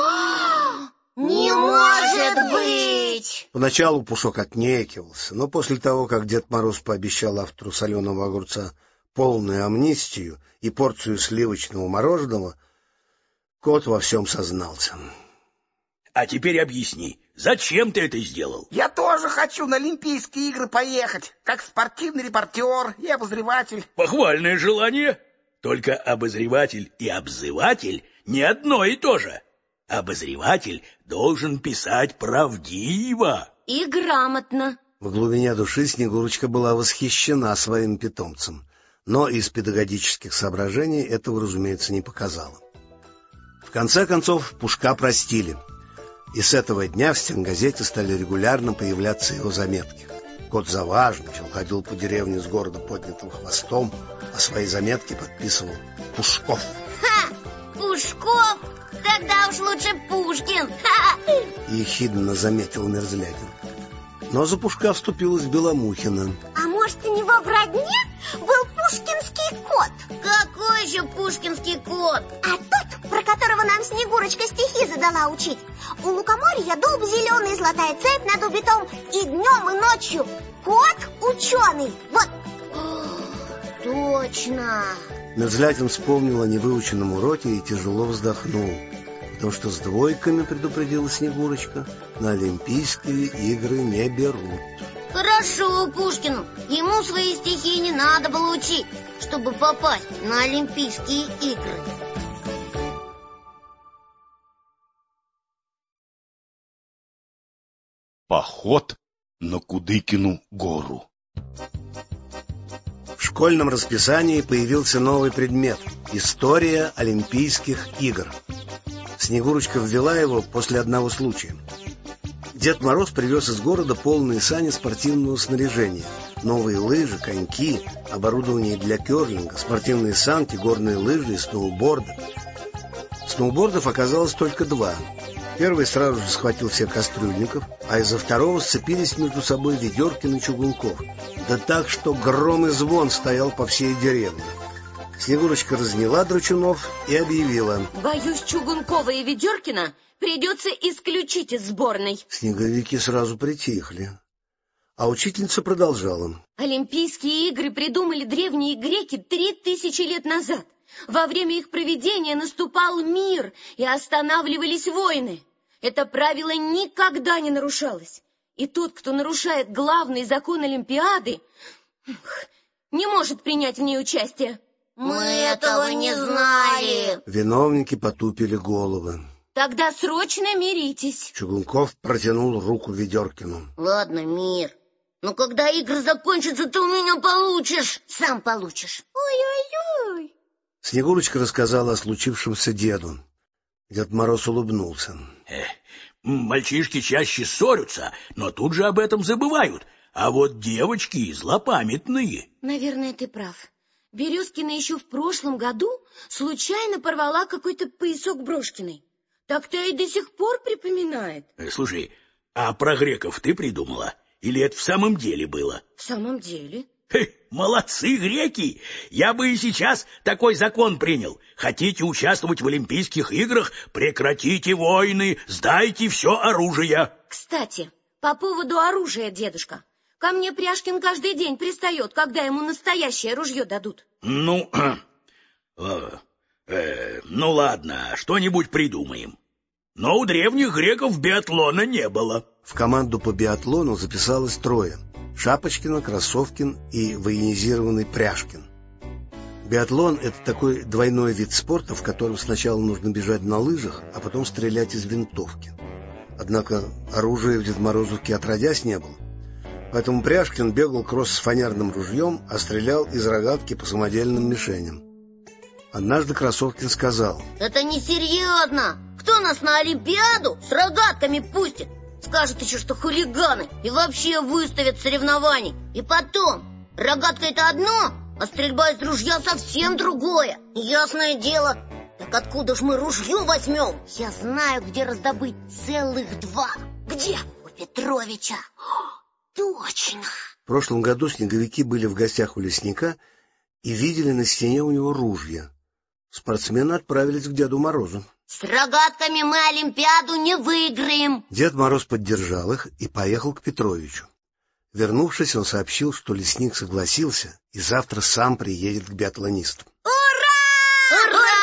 Speaker 6: Не может быть!
Speaker 2: Поначалу Пушок отнекивался, но после того, как Дед Мороз пообещал автору соленого огурца полную амнистию и порцию сливочного мороженого, кот во всем сознался.
Speaker 3: А теперь объясни, зачем ты это сделал?
Speaker 5: Я тоже хочу на Олимпийские игры поехать, как спортивный репортер и обозреватель.
Speaker 3: Похвальное желание. Только обозреватель и обзыватель не одно и то же. Обозреватель должен писать правдиво.
Speaker 4: И грамотно.
Speaker 2: В глубине души Снегурочка была восхищена своим питомцем, но из педагогических соображений этого, разумеется, не показала. В конце концов, Пушка простили, и с этого дня в стенгазете стали регулярно появляться его заметки. Кот заважничал, ходил по деревне с гордо поднятым хвостом, а свои заметки подписывал Пушков.
Speaker 6: Ха! Пушков? Тогда уж лучше Пушкин. Ха!
Speaker 2: Ехидно заметил Мерзлякин. Но за Пушка вступилась Беломухина.
Speaker 6: А может, у него в родне был пушкинский кот? Какой еще пушкинский кот? А тот, про которого нам Снегурочка стихи задала учить. У лукоморья дуб зеленый, золотая цепь над убитом, и днем, и ночью кот ученый. Вот. О, точно.
Speaker 2: Мерзлякин вспомнил о невыученном уроке и тяжело вздохнул, потому что с двойками, предупредила Снегурочка, на Олимпийские игры не берут.
Speaker 6: Хорошо Пушкину, ему свои стихи не надо было учить, чтобы попасть на Олимпийские игры.
Speaker 1: Поход на Кудыкину гору.
Speaker 2: В школьном расписании появился новый предмет — история Олимпийских игр. Снегурочка ввела его после одного случая. Дед Мороз привез из города полные сани спортивного снаряжения: новые лыжи, коньки, оборудование для керлинга, спортивные санки, горные лыжи и сноуборды. Сноубордов оказалось только два. Первый сразу же схватил всех кастрюльников, а из-за второго сцепились между собой Ведеркин и Чугунков. Да так, что гром и звон стоял по всей деревне. Снегурочка разняла драчунов и объявила:
Speaker 4: боюсь, Чугункова и Ведеркина придется исключить из сборной.
Speaker 2: Снеговики сразу притихли, а учительница продолжала:
Speaker 4: Олимпийские игры придумали древние греки три тысячи лет назад. Во время их проведения наступал мир и останавливались войны. Это правило никогда не нарушалось. И тот, кто нарушает главный закон Олимпиады, не может принять в ней участие.
Speaker 6: Мы этого не знали.
Speaker 2: Виновники потупили головы.
Speaker 4: Тогда срочно миритесь.
Speaker 2: Чугунков протянул руку Ведеркину.
Speaker 6: Ладно, мир. Но когда игры закончатся, ты у меня получишь. Сам получишь. Ой-ой-ой.
Speaker 2: Снегурочка рассказала о случившемся деду. Дед Мороз улыбнулся.
Speaker 3: Эх, мальчишки чаще ссорятся, но тут же об этом забывают. А вот девочки злопамятные.
Speaker 4: Наверное, ты прав. Березкина еще в прошлом году случайно порвала какой-то поясок Брошкиной. Так-то и до сих пор припоминает.
Speaker 3: Слушай, а про греков ты придумала? Или это в самом деле было?
Speaker 4: В самом деле?
Speaker 3: Хе, молодцы греки! Я бы и сейчас такой закон принял. Хотите участвовать в Олимпийских играх? Прекратите войны, сдайте все оружие.
Speaker 4: Кстати, по поводу оружия, дедушка. Ко мне Пряжкин каждый день пристает, когда ему настоящее ружье дадут.
Speaker 3: Ну, э, э, ну ладно, что-нибудь придумаем. Но у древних греков биатлона не было.
Speaker 2: В команду по биатлону записалось трое: Шапочкина, Кроссовкин и военизированный Пряжкин. Биатлон — это такой двойной вид спорта, в котором сначала нужно бежать на лыжах, а потом стрелять из винтовки. Однако оружия в Дед Морозовке отродясь не было. Поэтому Пряжкин бегал кросс с фанерным ружьем, а стрелял из рогатки по самодельным мишеням. Однажды Кроссовкин сказал:
Speaker 6: «Это несерьезно! Кто нас на Олимпиаду с рогатками пустит? Скажут еще, что хулиганы, и вообще выставят соревнований. И потом, рогатка — это одно, а стрельба из ружья совсем другое. Ясное дело. Так откуда ж мы ружье возьмем? Я знаю, где раздобыть целых два. Где? У Петровича. Точно.
Speaker 2: В прошлом году снеговики были в гостях у лесника и видели на стене у него ружья. Спортсмены отправились к Деду Морозу.
Speaker 6: С рогатками мы Олимпиаду не выиграем.
Speaker 2: Дед Мороз поддержал их и поехал к Петровичу. Вернувшись, он сообщил, что лесник согласился и завтра сам приедет к биатлонистам.
Speaker 6: Ура!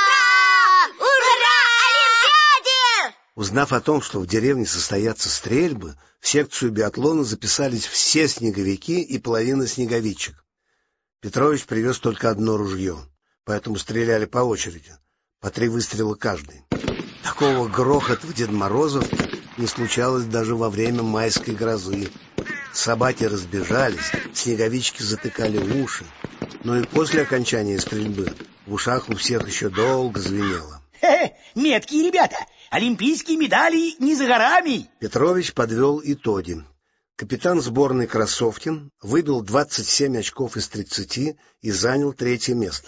Speaker 6: Ура! Ура! Олимпиаде!
Speaker 2: Узнав о том, что в деревне состоятся стрельбы, в секцию биатлона записались все снеговики и половина снеговичек. Петрович привез только одно ружье, поэтому стреляли по очереди, по три выстрела каждый. Такого грохота в Дед Морозовке не случалось даже во время майской грозы. Собаки разбежались, снеговички затыкали уши, но и после окончания стрельбы в ушах у всех еще долго звенело.
Speaker 3: Хе-хе, меткие ребята, олимпийские медали не за горами.
Speaker 2: Петрович подвел итоги. Капитан сборной Кроссовкин выбил двадцать семь очков из тридцати и занял третье место.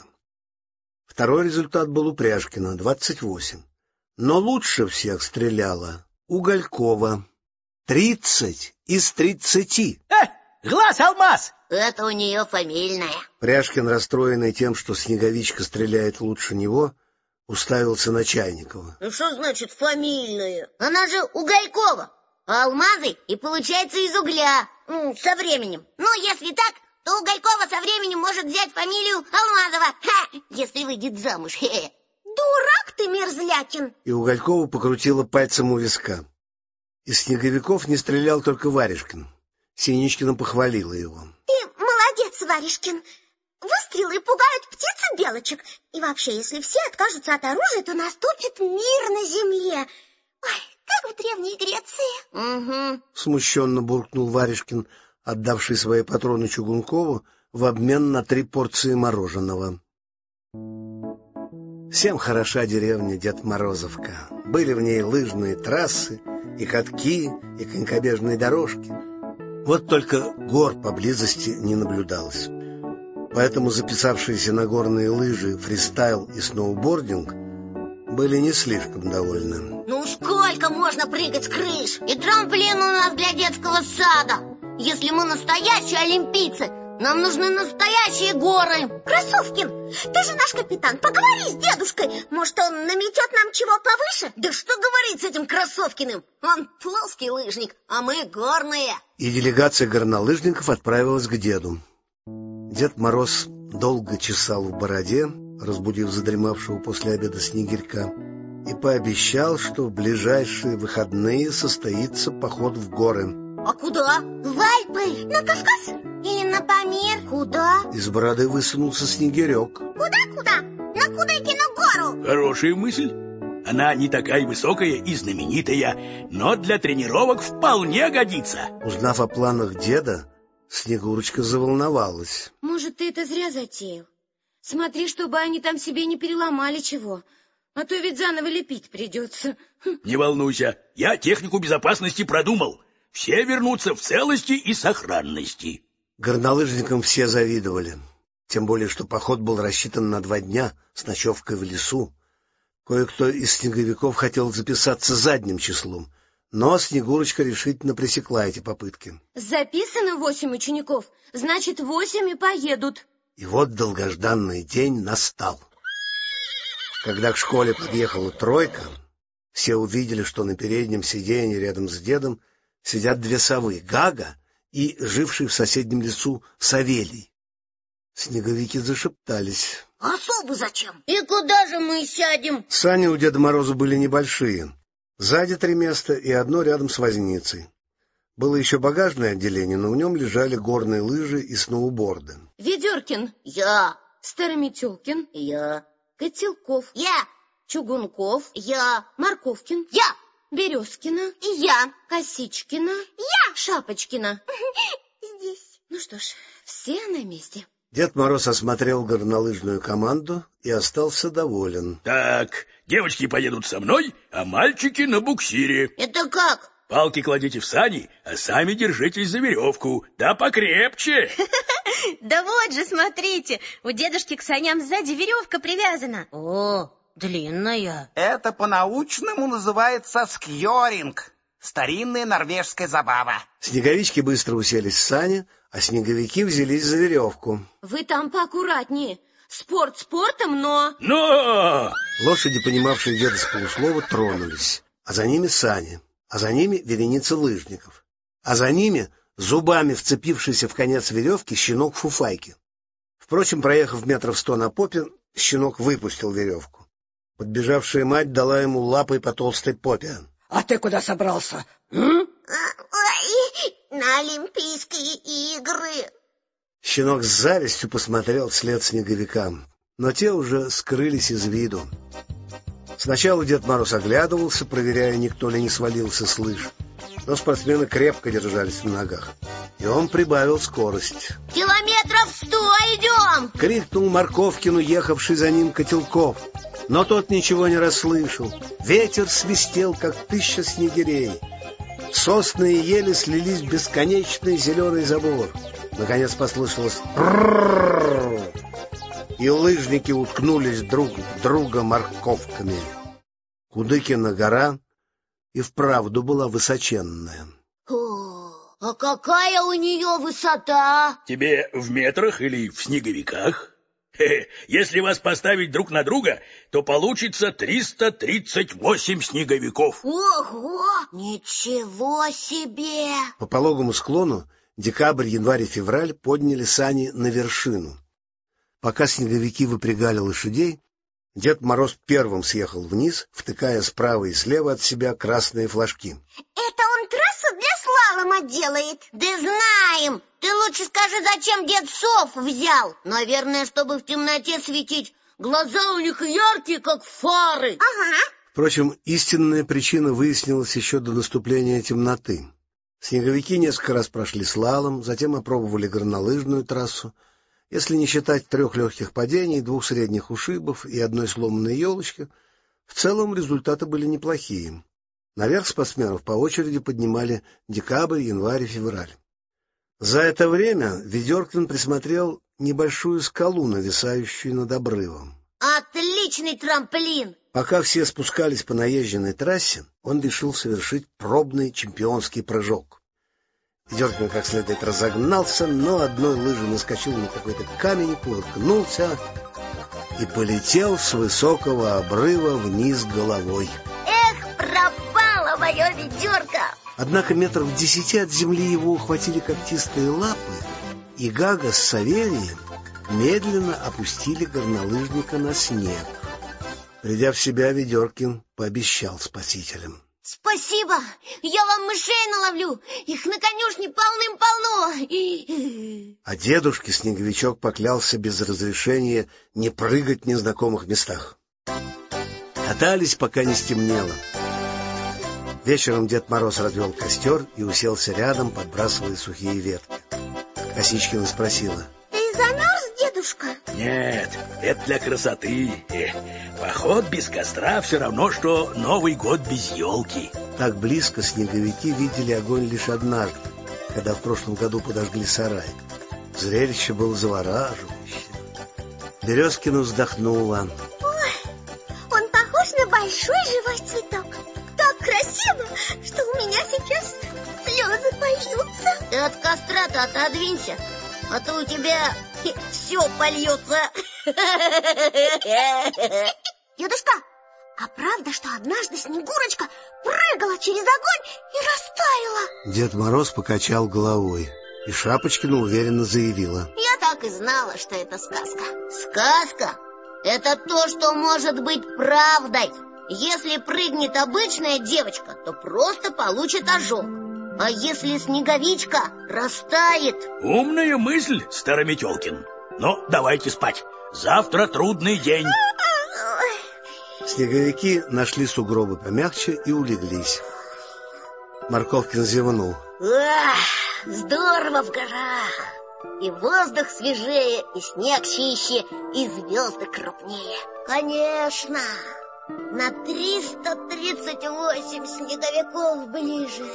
Speaker 2: Второй результат был у Пряжкина — двадцать восемь. Но лучше всех стреляла Уголькова. тридцать из тридцати.
Speaker 3: Э, глаз-алмаз!
Speaker 6: Это у нее фамильная.
Speaker 2: Пряжкин, расстроенный тем, что снеговичка стреляет лучше него, уставился на Чайникова.
Speaker 6: Ну что значит фамильная? Она же Уголькова. А алмазы и получается из угля. Ну, со временем. Ну, если так, то Уголькова со временем может взять фамилию Алмазова. Ха! Если выйдет замуж. Хе-хе. Дурак ты, Мерзлякин!
Speaker 2: И Уголькова покрутила пальцем у виска. Из снеговиков не стрелял только Варежкин. Синичкина похвалила его.
Speaker 6: Ты молодец, Варежкин. Выстрелы пугают птиц и белочек. И вообще, если все откажутся от оружия, то наступит мир на земле. Ой, как в Древней Греции. Угу.
Speaker 2: Смущенно буркнул Варежкин, отдавший свои патроны Чугункову в обмен на три порции мороженого. Всем хороша деревня Дед Морозовка. Были в ней лыжные трассы, и катки, и конькобежные дорожки. Вот только гор поблизости не наблюдалось. Поэтому записавшиеся на горные лыжи, фристайл и сноубординг были не слишком довольны.
Speaker 6: Ну сколько можно прыгать с крыш? И трамплин у нас для детского сада. Если мы настоящие олимпийцы, нам нужны настоящие горы. Кроссовкин, ты же наш капитан, поговори с дедушкой. Может, он наметет нам чего повыше? Да что говорить с этим Кроссовкиным? Он плоский лыжник, а мы горные.
Speaker 2: И делегация горнолыжников отправилась к деду. Дед Мороз долго чесал в бороде, разбудив задремавшего после обеда снегирька, и пообещал, что в ближайшие выходные состоится поход в горы.
Speaker 6: А куда? В Альпы? На Кавказ? Или на Памир? Куда?
Speaker 2: Из бороды высунулся снегирек.
Speaker 6: Куда-куда? На Кудыкину гору.
Speaker 3: Хорошая мысль. Она не такая высокая и знаменитая, но для тренировок вполне годится.
Speaker 2: Узнав о планах деда, Снегурочка заволновалась.
Speaker 4: Может, ты это зря затеял? Смотри, чтобы они там себе не переломали чего, а то ведь заново лепить придется.
Speaker 3: Не волнуйся, я технику безопасности продумал. Все вернутся в целости и сохранности.
Speaker 2: Горнолыжникам все завидовали. Тем более, что поход был рассчитан на два дня с ночевкой в лесу. Кое-кто из снеговиков хотел записаться задним числом, Но Снегурочка решительно пресекла эти попытки.
Speaker 4: Записано восемь учеников, значит, восемь и поедут.
Speaker 2: И вот долгожданный день настал. Когда к школе подъехала тройка, все увидели, что на переднем сиденье рядом с дедом сидят две совы — Гага и живший в соседнем лесу Савелий. Снеговики зашептались.
Speaker 6: А совы зачем?
Speaker 9: И куда же мы сядем?
Speaker 2: Сани у Деда Мороза были небольшие. Сзади три места и одно рядом с возницей. Было еще багажное отделение, но в нем лежали горные лыжи и сноуборды.
Speaker 4: Ведеркин.
Speaker 6: Я.
Speaker 4: Старометелкин.
Speaker 6: Я.
Speaker 4: Котелков.
Speaker 6: Я.
Speaker 4: Чугунков.
Speaker 6: Я.
Speaker 4: Морковкин.
Speaker 6: Я.
Speaker 4: Березкина.
Speaker 6: И я.
Speaker 4: Косичкина.
Speaker 6: Я.
Speaker 4: Шапочкина.
Speaker 6: Здесь.
Speaker 4: Ну что ж, все на месте.
Speaker 2: Дед Мороз осмотрел горнолыжную команду и остался доволен.
Speaker 3: Так, девочки поедут со мной, а мальчики на буксире.
Speaker 6: Это как?
Speaker 3: Палки кладите в сани, а сами держитесь за веревку. Да покрепче.
Speaker 10: Да вот же, смотрите, у дедушки к саням сзади веревка привязана.
Speaker 9: О, длинная.
Speaker 5: Это по-научному называется скьоринг. Старинная норвежская забава.
Speaker 2: Снеговички быстро уселись в сани, а снеговики взялись за веревку.
Speaker 4: Вы там поаккуратнее. Спорт спортом, но...
Speaker 3: Но!
Speaker 2: Лошади, понимавшие деда с полуслова, тронулись. А за ними сани. А за ними вереница лыжников. А за ними, зубами вцепившийся в конец веревки, щенок Фуфайки. Впрочем, проехав метров сто на попе, щенок выпустил веревку. Подбежавшая мать дала ему лапой по толстой попе.
Speaker 9: — А ты куда собрался? М?
Speaker 6: Ой, на Олимпийские игры.
Speaker 2: Щенок с завистью посмотрел вслед снеговикам, но те уже скрылись из виду. Сначала Дед Мороз оглядывался, проверяя, никто ли не свалился с лыж, но спортсмены крепко держались на ногах, и он прибавил скорость.
Speaker 6: Километров сто идем!
Speaker 2: — крикнул Морковкину, ехавший за ним Котелков, но тот ничего не расслышал. Ветер свистел, как тысяча снегирей. Сосны и ели слились в бесконечный зеленый забор. Наконец послышалось «Ррррррр», и лыжники уткнулись друг в друга морковками. Кудыкина гора и вправду была высоченная.
Speaker 6: О, а какая у нее высота?
Speaker 3: Тебе в метрах или в снеговиках? Хе-хе. Если вас поставить друг на друга, то получится триста тридцать восемь снеговиков.
Speaker 6: Ого! Ничего себе!
Speaker 2: По пологому склону декабрь, январь и февраль подняли сани на вершину. Пока снеговики выпрягали лошадей, Дед Мороз первым съехал вниз, втыкая справа и слева от себя красные флажки.
Speaker 6: Это он трассу для слалома делает? Да знаем! Ты лучше скажи, зачем дед сов взял? Наверное, чтобы в темноте светить. Глаза у них яркие, как фары. Ага.
Speaker 2: Впрочем, истинная причина выяснилась еще до наступления темноты. Снеговики несколько раз прошли слалом, затем опробовали горнолыжную трассу. Если не считать трех легких падений, двух средних ушибов и одной сломанной елочки, в целом результаты были неплохие. Наверх спортсменов по очереди поднимали декабрь, январь и февраль. За это время Ведеркин присмотрел небольшую скалу, нависающую над обрывом.
Speaker 6: Отличный трамплин!
Speaker 2: Пока все спускались по наезженной трассе, он решил совершить пробный чемпионский прыжок. Ведеркин как следует разогнался, но одной лыжей наскочил на какой-то камень, кувыркнулся и полетел с высокого обрыва вниз головой.
Speaker 6: Эх, пропала моя ведерко!
Speaker 2: Однако метров в десяти от земли его ухватили когтистые лапы, и Гага с Савелием медленно опустили горнолыжника на снег. Придя в себя, Ведеркин пообещал спасителям:
Speaker 6: спасибо, я вам мышей наловлю, их на конюшне полным-полно.
Speaker 2: А дедушке Снеговичок поклялся без разрешения не прыгать в незнакомых местах. Катались, пока не стемнело. Вечером Дед Мороз развел костер и уселся рядом, подбрасывая сухие ветки. Косичкина спросила:
Speaker 6: ты замерз, дедушка?
Speaker 3: Нет, это для красоты. Поход без костра все равно, что Новый год без елки.
Speaker 2: Так близко снеговики видели огонь лишь однажды, когда в прошлом году подожгли сарай. Зрелище было завораживающее. Березкина вздохнула.
Speaker 6: Ой, он похож на большой живой цветок. Так красиво, что у меня сейчас слезы польются.
Speaker 4: Ты от костра-то отодвинься, а то у тебя все польется.
Speaker 6: Дедушка, а правда, что однажды Снегурочка прыгала через огонь и растаяла?
Speaker 2: Дед Мороз покачал головой, и Шапочкина уверенно заявила:
Speaker 4: я так и знала, что это сказка. Сказка — это то, что может быть правдой. Если прыгнет обычная девочка, то просто получит ожог. А если Снеговичка растает...
Speaker 3: Умная мысль, Старометелкин. Но давайте спать. Завтра трудный день.
Speaker 2: Снеговики нашли сугробы помягче и улеглись. Морковкин зевнул.
Speaker 4: Ах, здорово в горах. И воздух свежее, и снег чище, и звезды крупнее. Конечно, на триста тридцать восемь снеговиков ближе.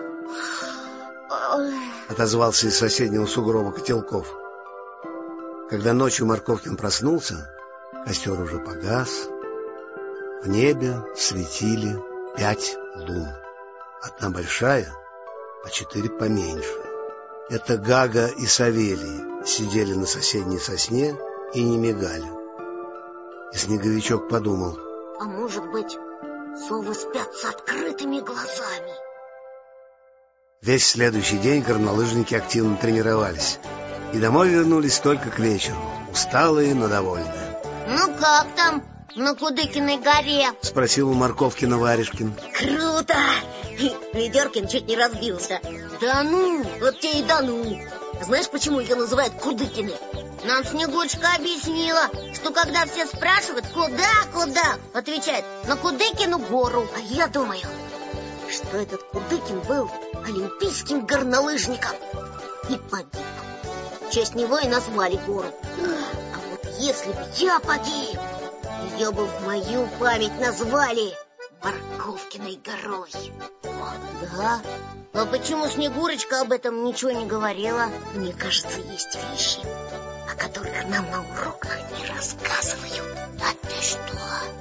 Speaker 2: Отозвался из соседнего сугроба Котелков. Когда ночью Морковкин проснулся, костер уже погас. В небе светили пять лун. Одна большая, а четыре поменьше. Это Гага и Савелий сидели на соседней сосне и не мигали. И Снеговичок подумал:
Speaker 4: а может быть, совы спят с открытыми глазами?
Speaker 2: Весь следующий день горнолыжники активно тренировались. И домой вернулись только к вечеру, усталые, но довольные.
Speaker 4: Ну как там на Кудыкиной горе?
Speaker 2: Спросил у Морковкина Варежкин.
Speaker 4: Круто! Ведеркин чуть не разбился. Да ну, вот тебе и да ну. Знаешь, почему ее называют Кудыкиной? Нам Снегурочка объяснила, что когда все спрашивают, куда, куда, отвечает: на Кудыкину гору. А я думаю, что этот Кудыкин был олимпийским горнолыжником и погиб. В честь него и назвали гору. А вот если бы я погиб, ее бы в мою память назвали Морковкиной горой. Да? А почему Снегурочка об этом ничего не говорила? Мне кажется, есть вещи, о которых нам на уроках не рассказывают. А ты что?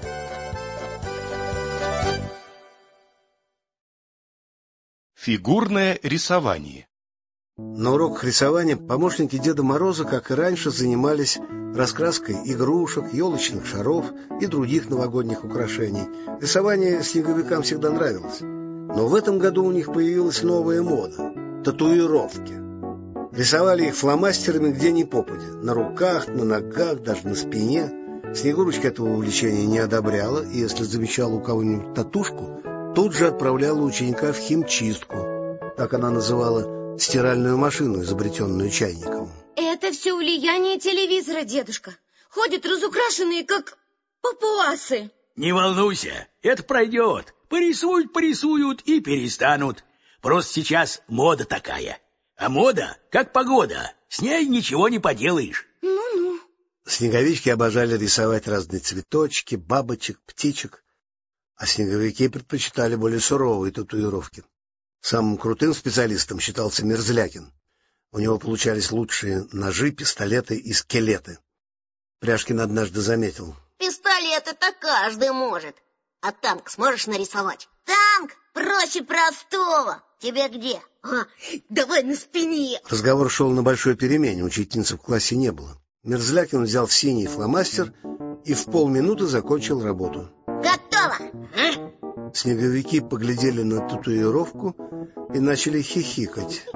Speaker 1: Фигурное рисование.
Speaker 2: На уроках рисования помощники Деда Мороза, как и раньше, занимались раскраской игрушек, елочных шаров и других новогодних украшений. Рисование снеговикам всегда нравилось. Но в этом году у них появилась новая мода – татуировки. Рисовали их фломастерами где ни попадя – на руках, на ногах, даже на спине. Снегурочка этого увлечения не одобряла, и если замечала у кого-нибудь татушку, тут же отправляла ученика в химчистку. Так она называла стиральную машину, изобретенную Чайниковым.
Speaker 4: Это все влияние телевизора, дедушка. Ходят разукрашенные, как папуасы.
Speaker 3: Не волнуйся, это пройдет. Порисуют, порисуют и перестанут. Просто сейчас мода такая. А мода, как погода, с ней ничего не поделаешь.
Speaker 4: Ну-ну.
Speaker 2: Снеговички обожали рисовать разные цветочки, бабочек, птичек. А снеговики предпочитали более суровые татуировки. Самым крутым специалистом считался Мерзлякин. У него получались лучшие ножи, пистолеты и скелеты. Пряжкин однажды заметил:
Speaker 4: пистолет-то каждый может. А танк сможешь нарисовать? Танк проще простого. Тебе где? А, давай на спине.
Speaker 2: Разговор шел на большой перемене, учительницы в классе не было. Мерзлякин взял синий фломастер и в полминуты закончил работу.
Speaker 4: Готово! А?
Speaker 2: Снеговики поглядели на татуировку и начали хихикать.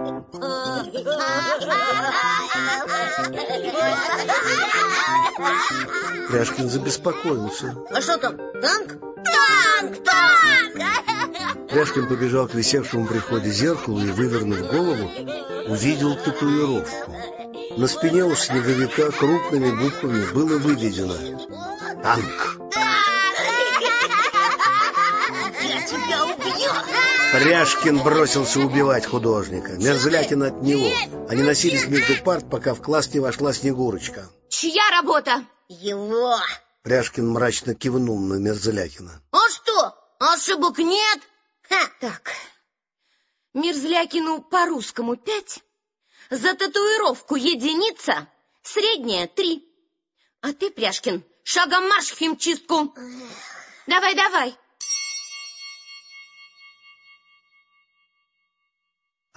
Speaker 2: Пряжкин забеспокоился.
Speaker 4: А что там, танк? Танк, танк!
Speaker 2: Пряжкин побежал к висевшему при входе зеркалу и, вывернув голову, увидел татуировку. На спине у снеговика крупными буквами было выведено: «Танк».
Speaker 4: Я тебя убью!
Speaker 2: Пряжкин бросился убивать художника. Мерзлякин от него. Они носились между парт, пока в класс не вошла Снегурочка.
Speaker 4: Чья работа? Его.
Speaker 2: Пряжкин мрачно кивнул на Мерзлякина.
Speaker 4: А что? Ошибок нет? Ха. Так, Мерзлякину по-русскому пять, за татуировку единица, средняя три. А ты, Пряжкин, шагом марш в химчистку. Давай, давай.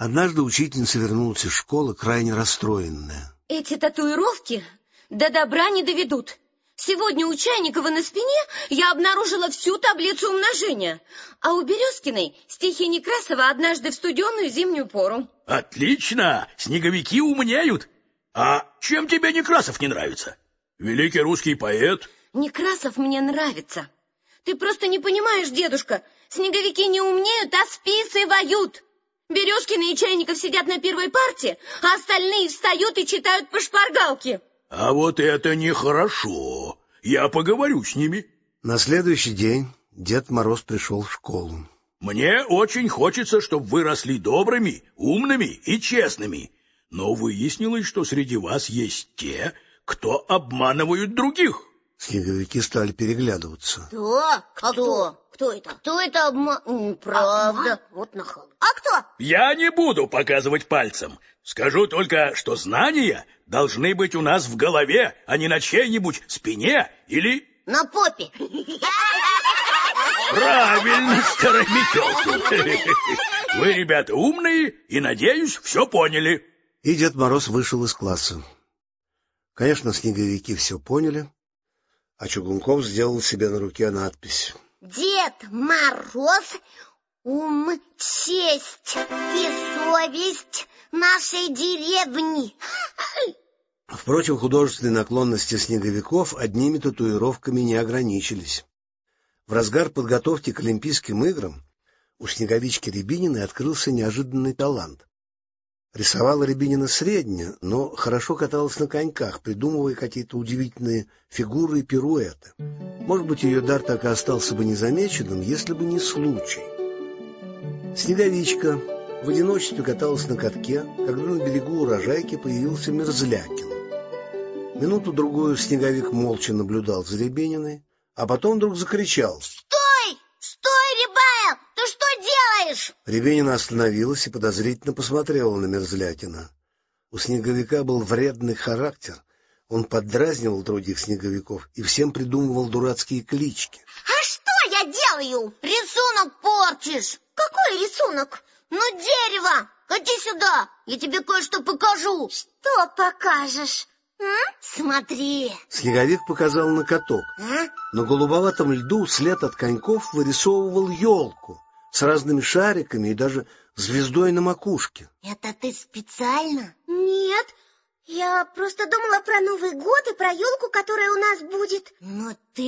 Speaker 2: Однажды учительница вернулась из школы крайне расстроенная.
Speaker 4: Эти татуировки до добра не доведут. Сегодня у Чайникова на спине я обнаружила всю таблицу умножения, а у Березкиной стихи Некрасова однажды в студеную зимнюю пору.
Speaker 3: Отлично! Снеговики умняют. А чем тебе Некрасов не нравится? Великий русский поэт.
Speaker 4: Некрасов мне нравится. Ты просто не понимаешь, дедушка. Снеговики не умнеют, а списывают. Березкина и Чайников сидят на первой парте, а остальные встают и читают по шпаргалке.
Speaker 3: А вот это нехорошо. Я поговорю с ними.
Speaker 2: На следующий день Дед Мороз пришел в школу.
Speaker 3: Мне очень хочется, чтобы вы росли добрыми, умными и честными. Но выяснилось, что среди вас есть те, кто обманывают других.
Speaker 2: Снеговики стали переглядываться.
Speaker 6: Да? Кто? Кто это? Кто это обман? Правда. Вот нахал. А кто?
Speaker 3: Я не буду показывать пальцем. Скажу только, что знания должны быть у нас в голове, а не на чьей-нибудь спине или...
Speaker 6: На попе.
Speaker 3: Правильно, Старометелкин. Вы, ребята, умные и, надеюсь, все поняли.
Speaker 2: И Дед Мороз вышел из класса. Конечно, снеговики все поняли, а Чугунков сделал себе на руке надпись.
Speaker 6: Дед Мороз, ум, честь и совесть нашей деревни.
Speaker 2: Впрочем, художественные наклонности снеговиков одними татуировками не ограничились. В разгар подготовки к Олимпийским играм у снеговички Рябининой открылся неожиданный талант. Рисовала Рябинина средне, но хорошо каталась на коньках, придумывая какие-то удивительные фигуры и пируэты. Может быть, ее дар так и остался бы незамеченным, если бы не случай. Снеговичка в одиночестве каталась на катке, когда на берегу урожайки появился Мерзлякин. Минуту-другую Снеговик молча наблюдал за Рябининой, а потом вдруг закричал:
Speaker 6: «Стой! Стой, Рябая! Ты что делаешь?»
Speaker 2: Рябинина остановилась и подозрительно посмотрела на Мерзлякина. У Снеговика был вредный характер. Он поддразнивал других снеговиков и всем придумывал дурацкие клички.
Speaker 6: «А что я делаю? Рисунок портишь!» «Какой рисунок?» «Ну, дерево! Ходи сюда, я тебе кое-что покажу!» «Что покажешь?» М? «Смотри!»
Speaker 2: Снеговик показал на каток.
Speaker 6: А?
Speaker 2: На голубоватом льду след от коньков вырисовывал елку с разными шариками и даже звездой на макушке.
Speaker 6: «Это ты специально?» «Нет, я просто думала про Новый год и про елку, которая у нас будет». «Ну ты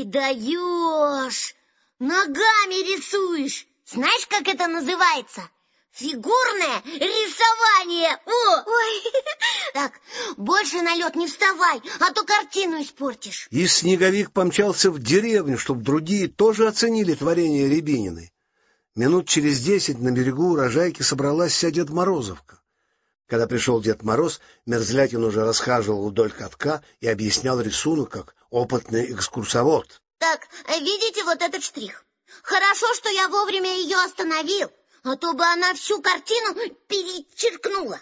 Speaker 6: даешь! Ногами рисуешь! Знаешь, как это называется? Фигурное рисование! О! Ой! Так, больше на лед не вставай, а то картину испортишь».
Speaker 2: И Снеговик помчался в деревню, чтобы другие тоже оценили творение Рябининой. Минут через десять на берегу урожайки собралась вся Дед Морозовка. Когда пришел Дед Мороз, Мерзлякин уже расхаживал вдоль катка и объяснял рисунок как опытный экскурсовод.
Speaker 6: Так, видите вот этот штрих? Хорошо, что я вовремя ее остановил, а то бы она всю картину перечеркнула.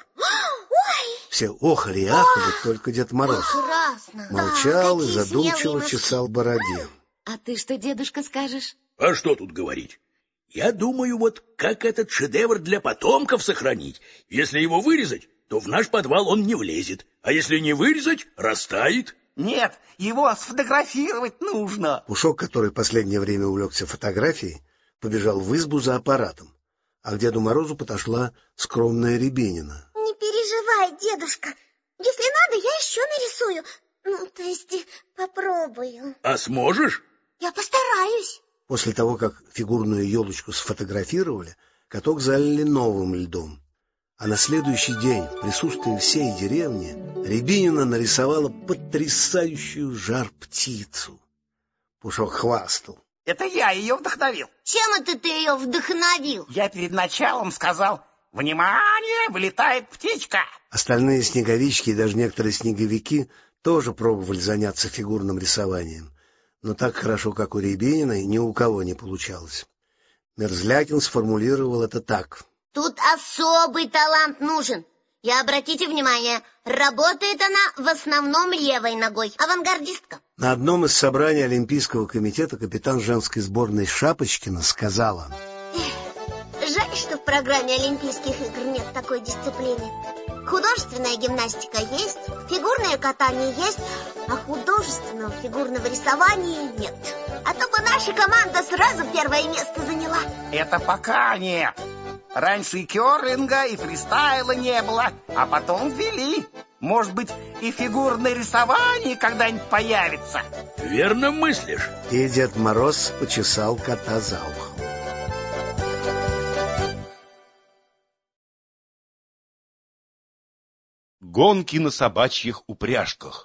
Speaker 6: Ой!
Speaker 2: Все охали и ахали, только Дед Мороз
Speaker 6: Прекрасно.
Speaker 2: молчал
Speaker 6: Да,
Speaker 2: и задумчиво
Speaker 6: смелые
Speaker 2: чесал бороде.
Speaker 4: А ты что, дедушка, скажешь?
Speaker 3: А что тут говорить? Я думаю, вот как этот шедевр для потомков сохранить. Если его вырезать, то в наш подвал он не влезет, а если не вырезать, растает.
Speaker 5: Нет, его сфотографировать нужно.
Speaker 2: Пушок, который в последнее время увлекся фотографией, побежал в избу за аппаратом, а к Деду Морозу подошла скромная Рябинина.
Speaker 6: Не переживай, дедушка. Если надо, я еще нарисую. Ну, то есть попробую.
Speaker 3: А сможешь?
Speaker 6: Я постараюсь.
Speaker 2: После того, как фигурную елочку сфотографировали, каток залили новым льдом. А на следующий день в присутствии всей деревни Рябинина нарисовала потрясающую жар-птицу. Пушок хвастал.
Speaker 5: Это я ее вдохновил.
Speaker 6: Чем это ты ее вдохновил?
Speaker 5: Я перед началом сказал: «Внимание, вылетает птичка!»
Speaker 2: Остальные снеговички и даже некоторые снеговики тоже пробовали заняться фигурным рисованием. Но так хорошо, как у Рябининой, ни у кого не получалось. Мерзлякин сформулировал это так.
Speaker 6: Тут особый талант нужен. И обратите внимание, работает она в основном левой ногой. Авангардистка.
Speaker 2: На одном из собраний Олимпийского комитета капитан женской сборной Шапочкина сказала:
Speaker 6: Жаль, что в программе Олимпийских игр нет такой дисциплины. Художественная гимнастика есть, фигурное катание есть, а художественного фигурного рисования нет. А то бы наша команда сразу первое место заняла.
Speaker 5: Это пока нет. Раньше и керлинга, и фристайла не было, а потом ввели. Может быть, и фигурное рисование когда-нибудь появится.
Speaker 3: Верно мыслишь.
Speaker 2: И Дед Мороз почесал кота за ухом.
Speaker 1: Гонки на собачьих упряжках.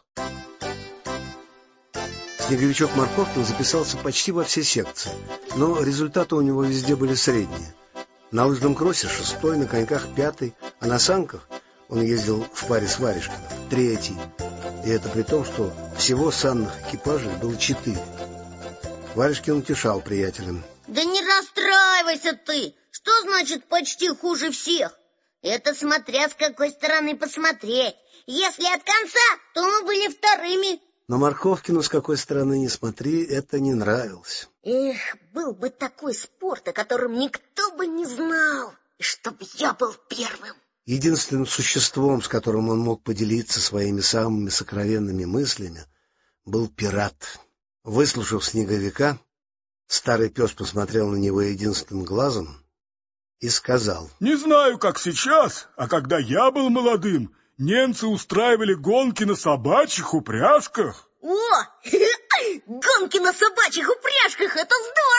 Speaker 2: Снеговичок Морковкин записался почти во все секции, но результаты у него везде были средние. На лыжном кроссе шестой, на коньках пятый, а на санках он ездил в паре с Варежкиным третий. И это при том, что всего санных экипажей было четыре. Варежкин утешал приятелям.
Speaker 6: Да не расстраивайся ты! Что значит почти хуже всех? Это смотря с какой стороны посмотреть. Если от конца, то мы были вторыми.
Speaker 2: Но Морковкину, с какой стороны ни смотри, это не нравилось.
Speaker 6: Эх, был бы такой спорт, о котором никто бы не знал, и чтобы я был первым.
Speaker 2: Единственным существом, с которым он мог поделиться своими самыми сокровенными мыслями, был пират. Выслушав Снеговика, старый пес посмотрел на него единственным глазом и сказал:
Speaker 7: «Не знаю, как сейчас, а когда я был молодым, немцы устраивали гонки на собачьих упряжках».
Speaker 6: О, гонки на собачьих упряжках, это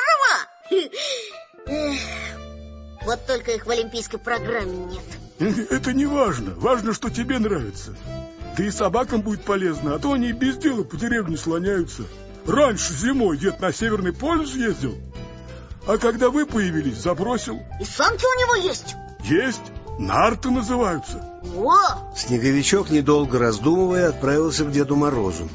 Speaker 6: здорово! Вот только их в олимпийской программе нет.
Speaker 7: Это не важно, важно, что тебе нравится. Да и собакам будет полезно, а то они без дела по деревне слоняются. Раньше зимой дед на Северный полюс ездил, а когда вы появились, забросил.
Speaker 6: И санки у него есть?
Speaker 7: Есть, нарты называются.
Speaker 6: О!
Speaker 2: Снеговичок, недолго раздумывая, отправился к Деду Морозу.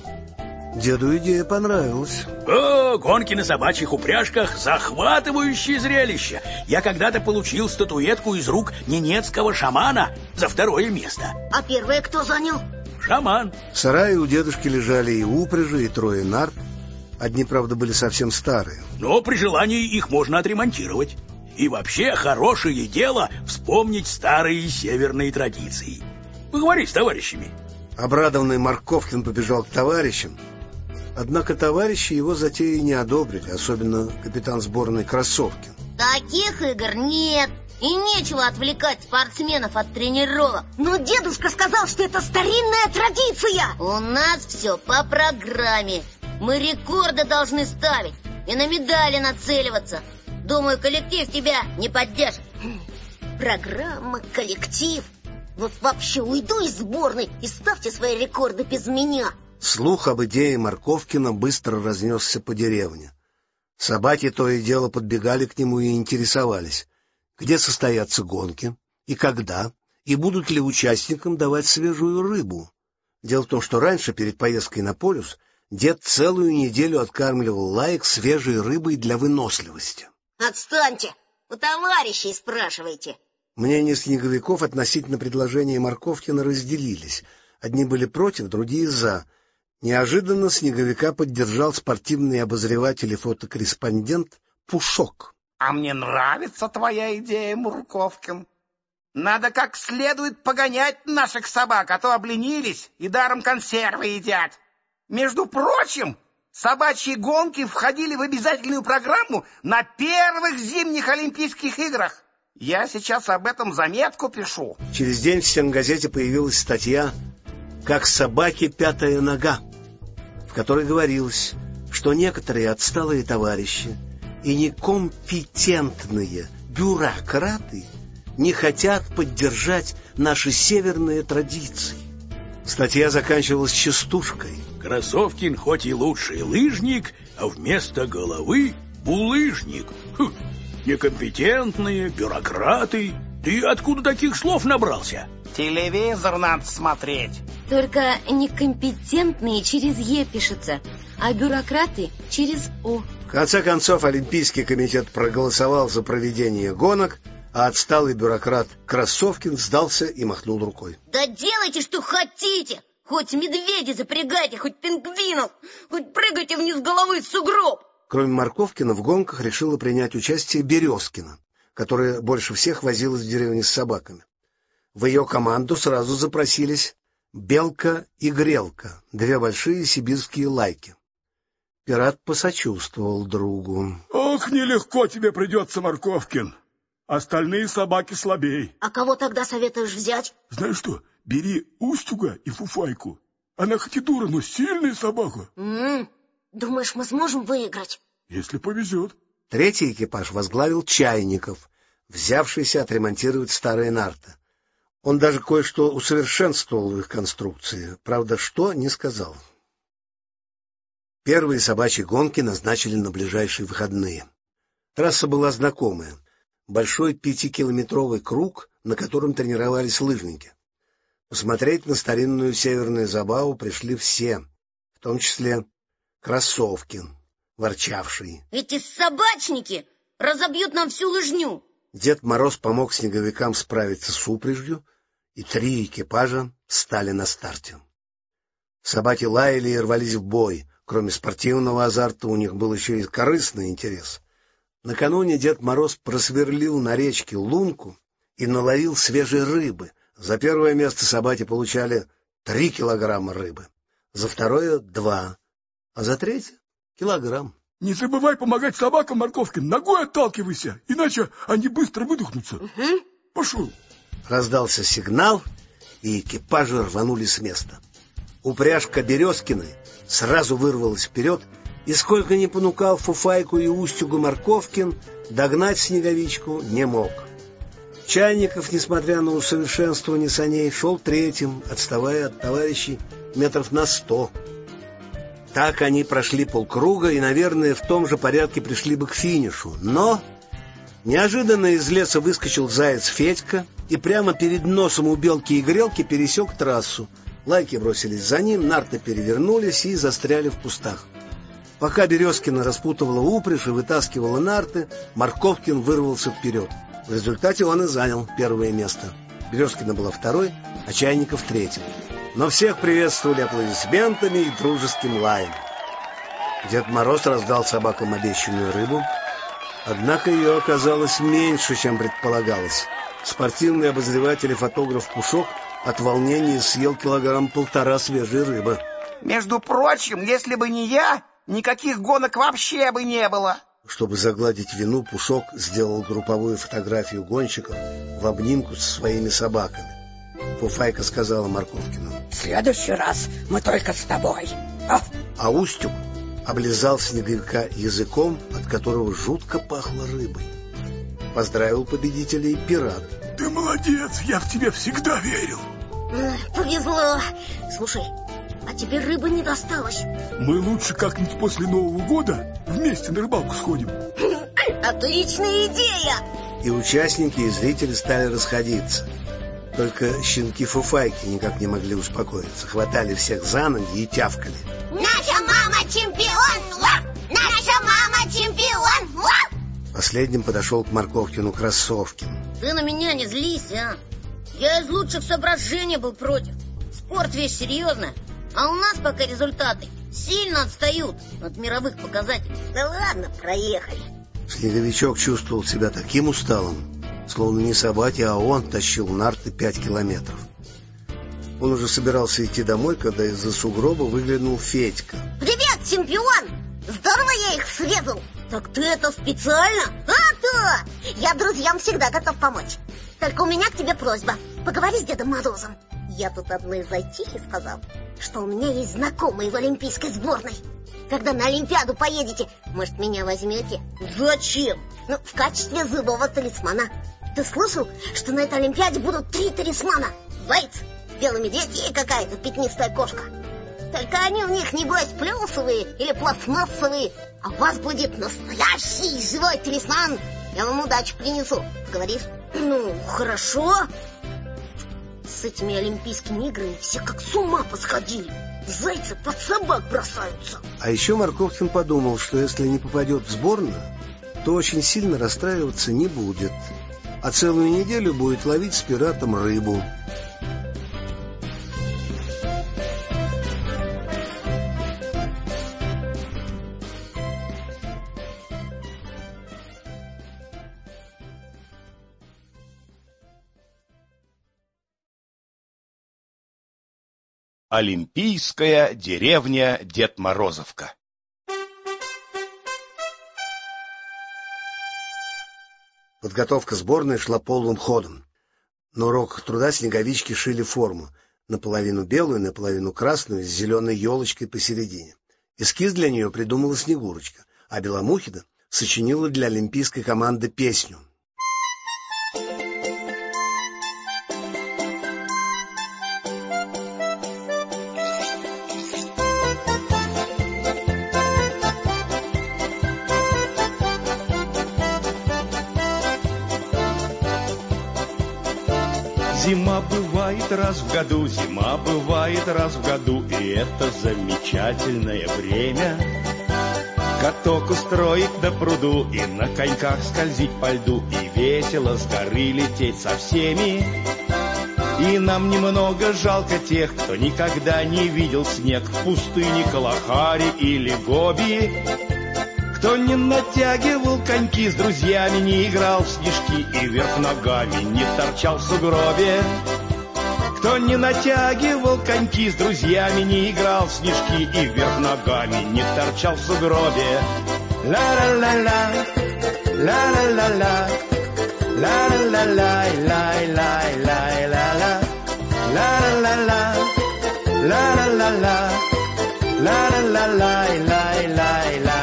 Speaker 2: Деду идея понравилась.
Speaker 3: О, гонки на собачьих упряжках — захватывающее зрелище. Я когда-то получил статуэтку из рук ненецкого шамана за второе место.
Speaker 6: А первое кто занял?
Speaker 3: Шаман.
Speaker 2: В сарае у дедушки лежали и упряжи, и трое нарт. Одни, правда, были совсем старые.
Speaker 3: Но при желании их можно отремонтировать. И вообще хорошее дело вспомнить старые северные традиции. Поговори с товарищами.
Speaker 2: Обрадованный Морковкин побежал к товарищам. Однако товарищи его затеи не одобрили, особенно капитан сборной Красовкин.
Speaker 4: Таких игр нет, и нечего отвлекать спортсменов от тренировок.
Speaker 6: Но дедушка сказал, что это старинная традиция.
Speaker 4: У нас все по программе. Мы рекорды должны ставить и на медали нацеливаться. Думаю, коллектив тебя не поддержит.
Speaker 6: Программа, коллектив. Вот вообще уйду из сборной и ставьте свои рекорды без меня.
Speaker 2: Слух об идее Морковкина быстро разнесся по деревне. Собаки то и дело подбегали к нему и интересовались, где состоятся гонки, и когда, и будут ли участникам давать свежую рыбу. Дело в том, что раньше, перед поездкой на полюс, дед целую неделю откармливал лаек свежей рыбой для выносливости.
Speaker 6: Отстаньте, у товарищей спрашивайте.
Speaker 2: Мнения снеговиков относительно предложения Морковкина разделились. Одни были против, другие за. Неожиданно Снеговика поддержал спортивный обозреватель и фотокорреспондент Пушок.
Speaker 5: А мне нравится твоя идея, Морковкин. Надо как следует погонять наших собак, а то обленились и даром консервы едят. Между прочим, собачьи гонки входили в обязательную программу на первых зимних Олимпийских играх. Я сейчас об этом заметку пишу.
Speaker 2: Через день в стенгазете появилась статья «Как собаке пятая нога», в которой говорилось, что некоторые отсталые товарищи и некомпетентные бюрократы не хотят поддержать наши северные традиции. Статья заканчивалась частушкой.
Speaker 3: Красовкин хоть и лучший лыжник, а вместо головы булыжник. Хм, некомпетентные бюрократы. Ты откуда таких слов набрался?
Speaker 5: Телевизор надо смотреть.
Speaker 4: Только некомпетентные через «е» пишется, а бюрократы через «о».
Speaker 2: В конце концов, Олимпийский комитет проголосовал за проведение гонок, а отсталый бюрократ Красовкин сдался и махнул рукой.
Speaker 4: Да делайте, что хотите! Хоть медведей запрягайте, хоть пингвинов, хоть прыгайте вниз головы в сугроб!
Speaker 2: Кроме Морковкина, в гонках решила принять участие Березкина. которая больше всех возилась в деревне с собаками. В ее команду сразу запросились Белка и Грелка, две большие сибирские лайки. Пират посочувствовал другу.
Speaker 7: Ох, нелегко тебе придется, Морковкин. Остальные собаки слабей.
Speaker 6: А кого тогда советуешь взять?
Speaker 7: Знаешь что, бери Устюга и Фуфайку. Она хоть и дура, но сильная собака.
Speaker 6: М-м, думаешь, мы сможем выиграть?
Speaker 7: Если повезет.
Speaker 2: Третий экипаж возглавил Чайников, взявшийся отремонтировать старые нарты. Он даже кое-что усовершенствовал в их конструкции. Правда, что, не сказал. Первые собачьи гонки назначили на ближайшие выходные. Трасса была знакомая. Большой пятикилометровый круг, на котором тренировались лыжники. Посмотреть на старинную северную забаву пришли все, в том числе Кроссовкин, ворчавший.
Speaker 4: Эти собачники разобьют нам всю лыжню.
Speaker 2: Дед Мороз помог снеговикам справиться с упряжью, и три экипажа стали на старте. Собаки лаяли и рвались в бой. Кроме спортивного азарта у них был еще и корыстный интерес. Накануне Дед Мороз просверлил на речке лунку и наловил свежей рыбы. За первое место собаки получали три килограмма рыбы, за второе — два, а за третье — килограмм.
Speaker 7: Не забывай помогать собакам, Морковкин, ногой отталкивайся, иначе они быстро выдохнутся.
Speaker 6: Угу.
Speaker 7: Пошел.
Speaker 2: Раздался сигнал, и экипажи рванули с места. Упряжка Березкиной сразу вырвалась вперед, и сколько ни понукал Фуфайку и Устюгу Морковкин, догнать Снеговичку не мог. Чайников, несмотря на усовершенствование саней, шел третьим, отставая от товарищей метров на сто. Так они прошли полкруга и, наверное, в том же порядке пришли бы к финишу. Но неожиданно из леса выскочил заяц Федька и прямо перед носом у Белки и Грелки пересек трассу. Лайки бросились за ним, нарты перевернулись и застряли в кустах. Пока Березкина распутывала упряжь и вытаскивала нарты, Морковкин вырвался вперед. В результате он и занял первое место. Березкина была второй, а Чайников третьим. Но всех приветствовали аплодисментами и дружеским лаем. Дед Мороз раздал собакам обещанную рыбу, однако ее оказалось меньше, чем предполагалось. Спортивный обозреватель и фотограф Пушок от волнения съел килограмм полтора свежей рыбы.
Speaker 5: Между прочим, если бы не я, никаких гонок вообще бы не было.
Speaker 2: Чтобы загладить вину, Пушок сделал групповую фотографию гонщиков в обнимку со своими собаками. Фуфайка сказала Морковкину:
Speaker 9: в следующий раз мы только с тобой. А,
Speaker 2: а Устюг облизал Снеговика языком, от которого жутко пахло рыбой. Поздравил победителей пират.
Speaker 7: Ты молодец, я в тебя всегда верил.
Speaker 6: Повезло. Слушай, а тебе рыбы не досталось.
Speaker 7: Мы лучше как-нибудь после Нового года вместе на рыбалку сходим.
Speaker 6: Отличная идея!
Speaker 2: И участники, и зрители стали расходиться. Только щенки Фуфайки никак не могли успокоиться. Хватали всех за ноги и тявкали.
Speaker 6: Наша мама чемпион! Наша мама чемпион!
Speaker 2: Последним подошел к Морковкину Кроссовкин.
Speaker 4: Ты на меня не злись, а? Я из лучших соображений был против. Спорт вещь серьезная, а у нас пока результаты сильно отстают от мировых показателей.
Speaker 6: Да ладно, проехали.
Speaker 2: Снеговичок чувствовал себя таким усталым, словно не собаки, а он тащил нарты пять километров. Он уже собирался идти домой, когда из-за сугроба выглянул Федька.
Speaker 6: Привет, чемпион! Здорово я их срезал.
Speaker 4: Так ты это специально?
Speaker 6: А то! Я друзьям всегда готов помочь. Только у меня к тебе просьба. Поговори с Дедом Морозом. Я тут одной зайчихе сказал, что у меня есть знакомые в олимпийской сборной. Когда на Олимпиаду поедете, может, меня возьмете?
Speaker 4: Зачем?
Speaker 6: Ну, в качестве зубового талисмана. Ты слышал, что на этой Олимпиаде будут три талисмана? Заяц, белый медведь и какая-то пятнистая кошка. Только они у них, небось, плюсовые или пластмассовые. А у вас будет настоящий живой талисман. Я вам удачу принесу. Говоришь?
Speaker 4: Ну, хорошо.
Speaker 6: С этими олимпийскими играми все как с ума посходили. Зайцы под собак бросаются.
Speaker 2: А еще Морковкин подумал, что если не попадет в сборную, то очень сильно расстраиваться не будет, а целую неделю будет ловить с пиратом рыбу.
Speaker 1: Олимпийская деревня Дед Морозовка.
Speaker 2: Подготовка сборной шла полным ходом. На уроках труда снеговички шили форму, наполовину белую, наполовину красную, с зеленой елочкой посередине. Эскиз для нее придумала Снегурочка, а Беломухина сочинила для олимпийской команды песню.
Speaker 1: Зима бывает раз в году, зима бывает раз в году, и это замечательное время. Каток устроить на пруду и на коньках скользить по льду, и весело с горы лететь со всеми. И нам немного жалко тех, кто никогда не видел снег в пустыне Калахари или Гоби, кто не натягивал коньки, с друзьями не играл в снежки и вверх ногами не торчал в сугробе. Кто не натягивал коньки, с друзьями не играл в снежки и вверх ногами не торчал в сугробе. Ла-ла-ла-ла, ла-ла-ла-ла, ла-ла-ла-ла-ла-ла-ла-ла, ла-ла-ла-ла, ла-ла-ла-ла, ла-ла-ла-ла-ла-ла-ла.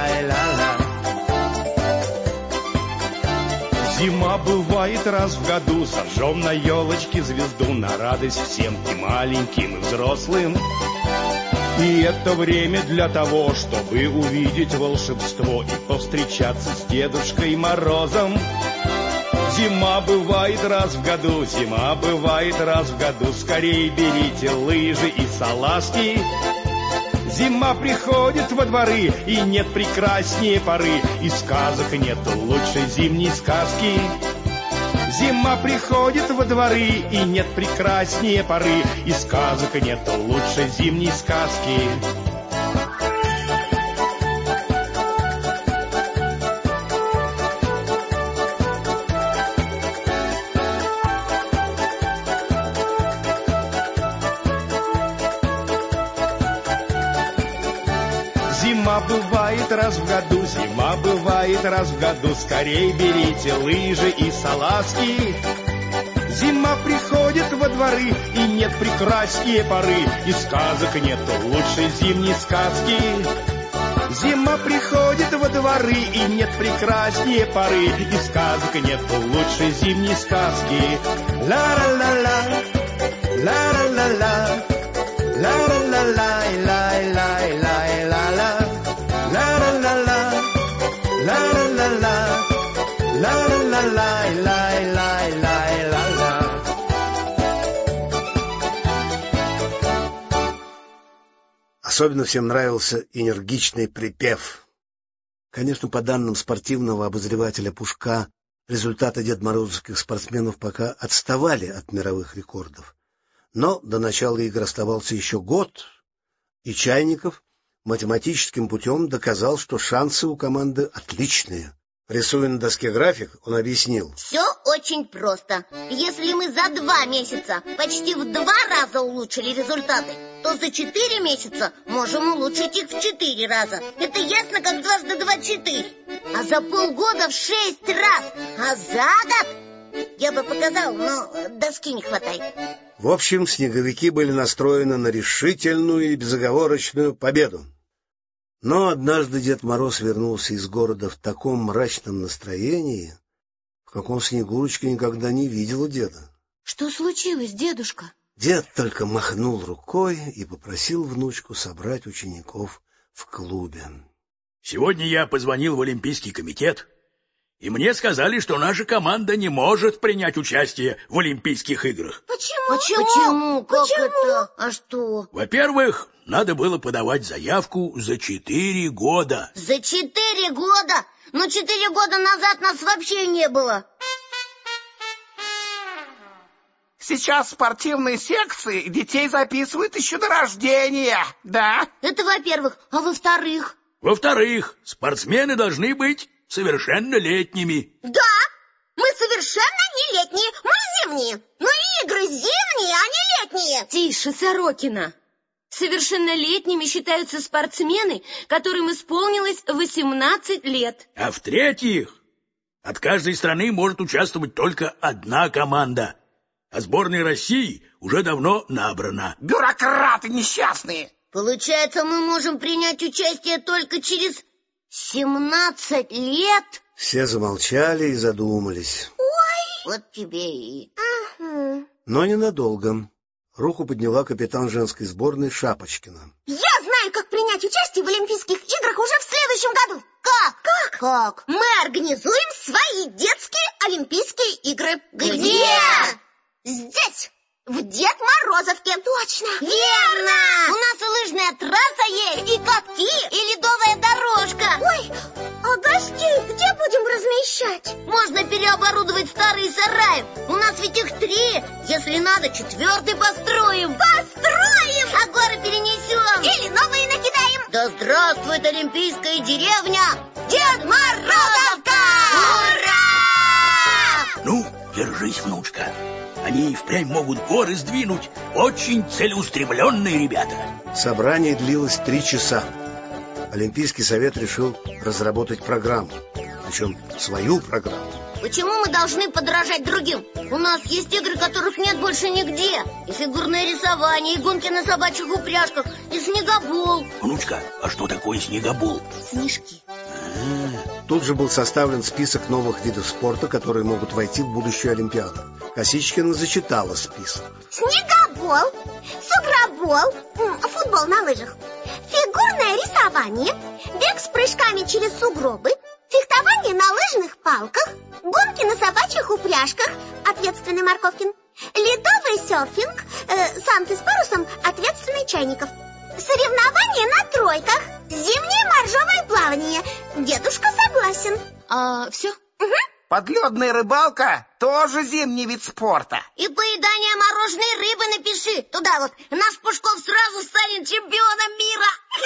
Speaker 1: Зима бывает раз в году, сожжем на елочке звезду, на радость всем и маленьким, и взрослым. И это время для того, чтобы увидеть волшебство и повстречаться с Дедушкой Морозом. Зима бывает раз в году, зима бывает раз в году, скорей берите лыжи и салазки. Зима приходит во дворы, и нет прекраснее поры, и сказок нет лучшей зимней сказки. Зима приходит во дворы, и нет прекраснее поры, и сказок нет лучшей зимней сказки. Зима бывает раз в году, зима бывает раз в году, скорей берите лыжи и салазки. Зима приходит во дворы, и нет прекраснее поры, и сказок нет лучшей зимней сказки. Зима приходит во дворы, и нет прекраснее поры, и сказок нет лучшей зимней сказки. Ла-ла-ла-ла, ла-ла-ла-ла, ла-ла-ла-ла-ла-ла-ла-ла. Ла-ла-ла-ла, ла-ла-ла-ла, ла-ла-ла-ла-ла-ла-ла-ла.
Speaker 2: Особенно всем нравился энергичный припев. Конечно, по данным спортивного обозревателя Пушка, результаты дедморозовских спортсменов пока отставали от мировых рекордов. Но до начала игр оставался еще год, и Чайников математическим путем доказал, что шансы у команды отличные. Рисуя на доске график, он объяснил.
Speaker 6: Все очень просто. Если мы за два месяца почти в два раза улучшили результаты, то за четыре месяца можем улучшить их в четыре раза. Это ясно, как дважды два четыре. А за полгода в шесть раз. А за год я бы показал, но доски не хватает.
Speaker 2: В общем, снеговики были настроены на решительную и безоговорочную победу. Но однажды Дед Мороз вернулся из города в таком мрачном настроении, в каком Снегурочка никогда не видела деда.
Speaker 4: Что случилось, дедушка?
Speaker 2: Дед только махнул рукой и попросил внучку собрать учеников в клубе.
Speaker 3: Сегодня я позвонил в Олимпийский комитет, и мне сказали, что наша команда не может принять участие в Олимпийских играх.
Speaker 6: Почему? Почему? Почему? Как Почему? это? А что?
Speaker 3: Во-первых, надо было подавать заявку за четыре года.
Speaker 6: За четыре года? Но четыре года назад нас вообще не было.
Speaker 5: Сейчас в спортивные секции детей записывают еще до рождения, да?
Speaker 6: Это во-первых. А во-вторых?
Speaker 3: Во-вторых, спортсмены должны быть совершеннолетними.
Speaker 6: Да, мы совершенно не летние, мы зимние. Но игры зимние, а не летние.
Speaker 4: Тише, Сорокина. Совершеннолетними считаются спортсмены, которым исполнилось восемнадцать лет.
Speaker 3: А в-третьих, от каждой страны может участвовать только одна команда. А сборная России уже давно набрана.
Speaker 5: Бюрократы несчастные!
Speaker 6: Получается, мы можем принять участие только через семнадцать лет?
Speaker 2: Все замолчали и задумались.
Speaker 6: Ой! Вот тебе и... Ага.
Speaker 2: Но ненадолго. Руку подняла капитан женской сборной Шапочкина.
Speaker 6: Я знаю, как принять участие в Олимпийских играх уже в следующем году. Как? Как? Как? Мы организуем свои детские Олимпийские игры. Где? Где? Здесь, в Дед Морозовке. Точно. Верно. У нас и лыжная трасса есть, и катки, и ледовая дорожка. Ой, а гостей где будем размещать? Можно переоборудовать старые сараи. У нас ведь их три. Если надо, четвертый построим. Построим! А горы перенесем. Или новые накидаем. Да здравствует Олимпийская деревня Дед Морозовка! Ура!
Speaker 3: Ну, держись, внучка. Они и впрямь могут горы сдвинуть. Очень целеустремленные ребята.
Speaker 2: Собрание длилось три часа. Олимпийский совет решил разработать программу. Причем свою программу.
Speaker 6: Почему мы должны подражать другим? У нас есть игры, которых нет больше нигде. И фигурное рисование, и гонки на собачьих упряжках, и снегобол.
Speaker 3: Внучка, а что такое снегобол?
Speaker 6: Снежки.
Speaker 3: А-а-а.
Speaker 2: Тут же был составлен список новых видов спорта, которые могут войти в будущую Олимпиаду. Косичкина зачитала список.
Speaker 6: Снегобол, сугробол, футбол на лыжах, фигурное рисование, бег с прыжками через сугробы, фехтование на лыжных палках, гонки на собачьих упряжках, ответственный Марковкин, ледовый серфинг, э, санты с парусом, ответственный Чайников, соревнования на тройках, зимнее моржовое плавание. Дедушка согласен.
Speaker 4: А все?
Speaker 6: Угу.
Speaker 5: Подледная рыбалка тоже зимний вид спорта.
Speaker 6: И поедание мороженой рыбы напиши. Туда вот. Наш Пушков сразу станет чемпионом мира.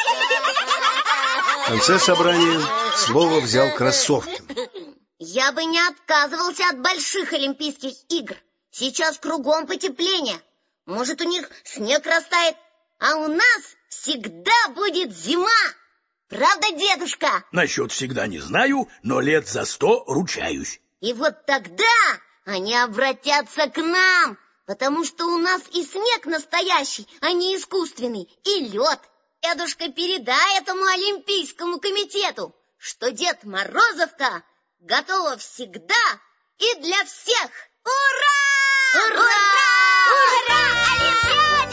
Speaker 2: В конце собрания слово взял Красовкин.
Speaker 6: Я бы не отказывался от больших Олимпийских игр. Сейчас кругом потепление. Может, у них снег растает, а у нас всегда будет зима. Правда, дедушка?
Speaker 3: Насчет всегда не знаю, но лет за сто ручаюсь.
Speaker 6: И вот тогда они обратятся к нам, потому что у нас и снег настоящий, а не искусственный, и лед. Дедушка, передай этому Олимпийскому комитету, что Дед Морозовка готова всегда и для всех. Ура! Ура! Ура! Ура! Олимпиада!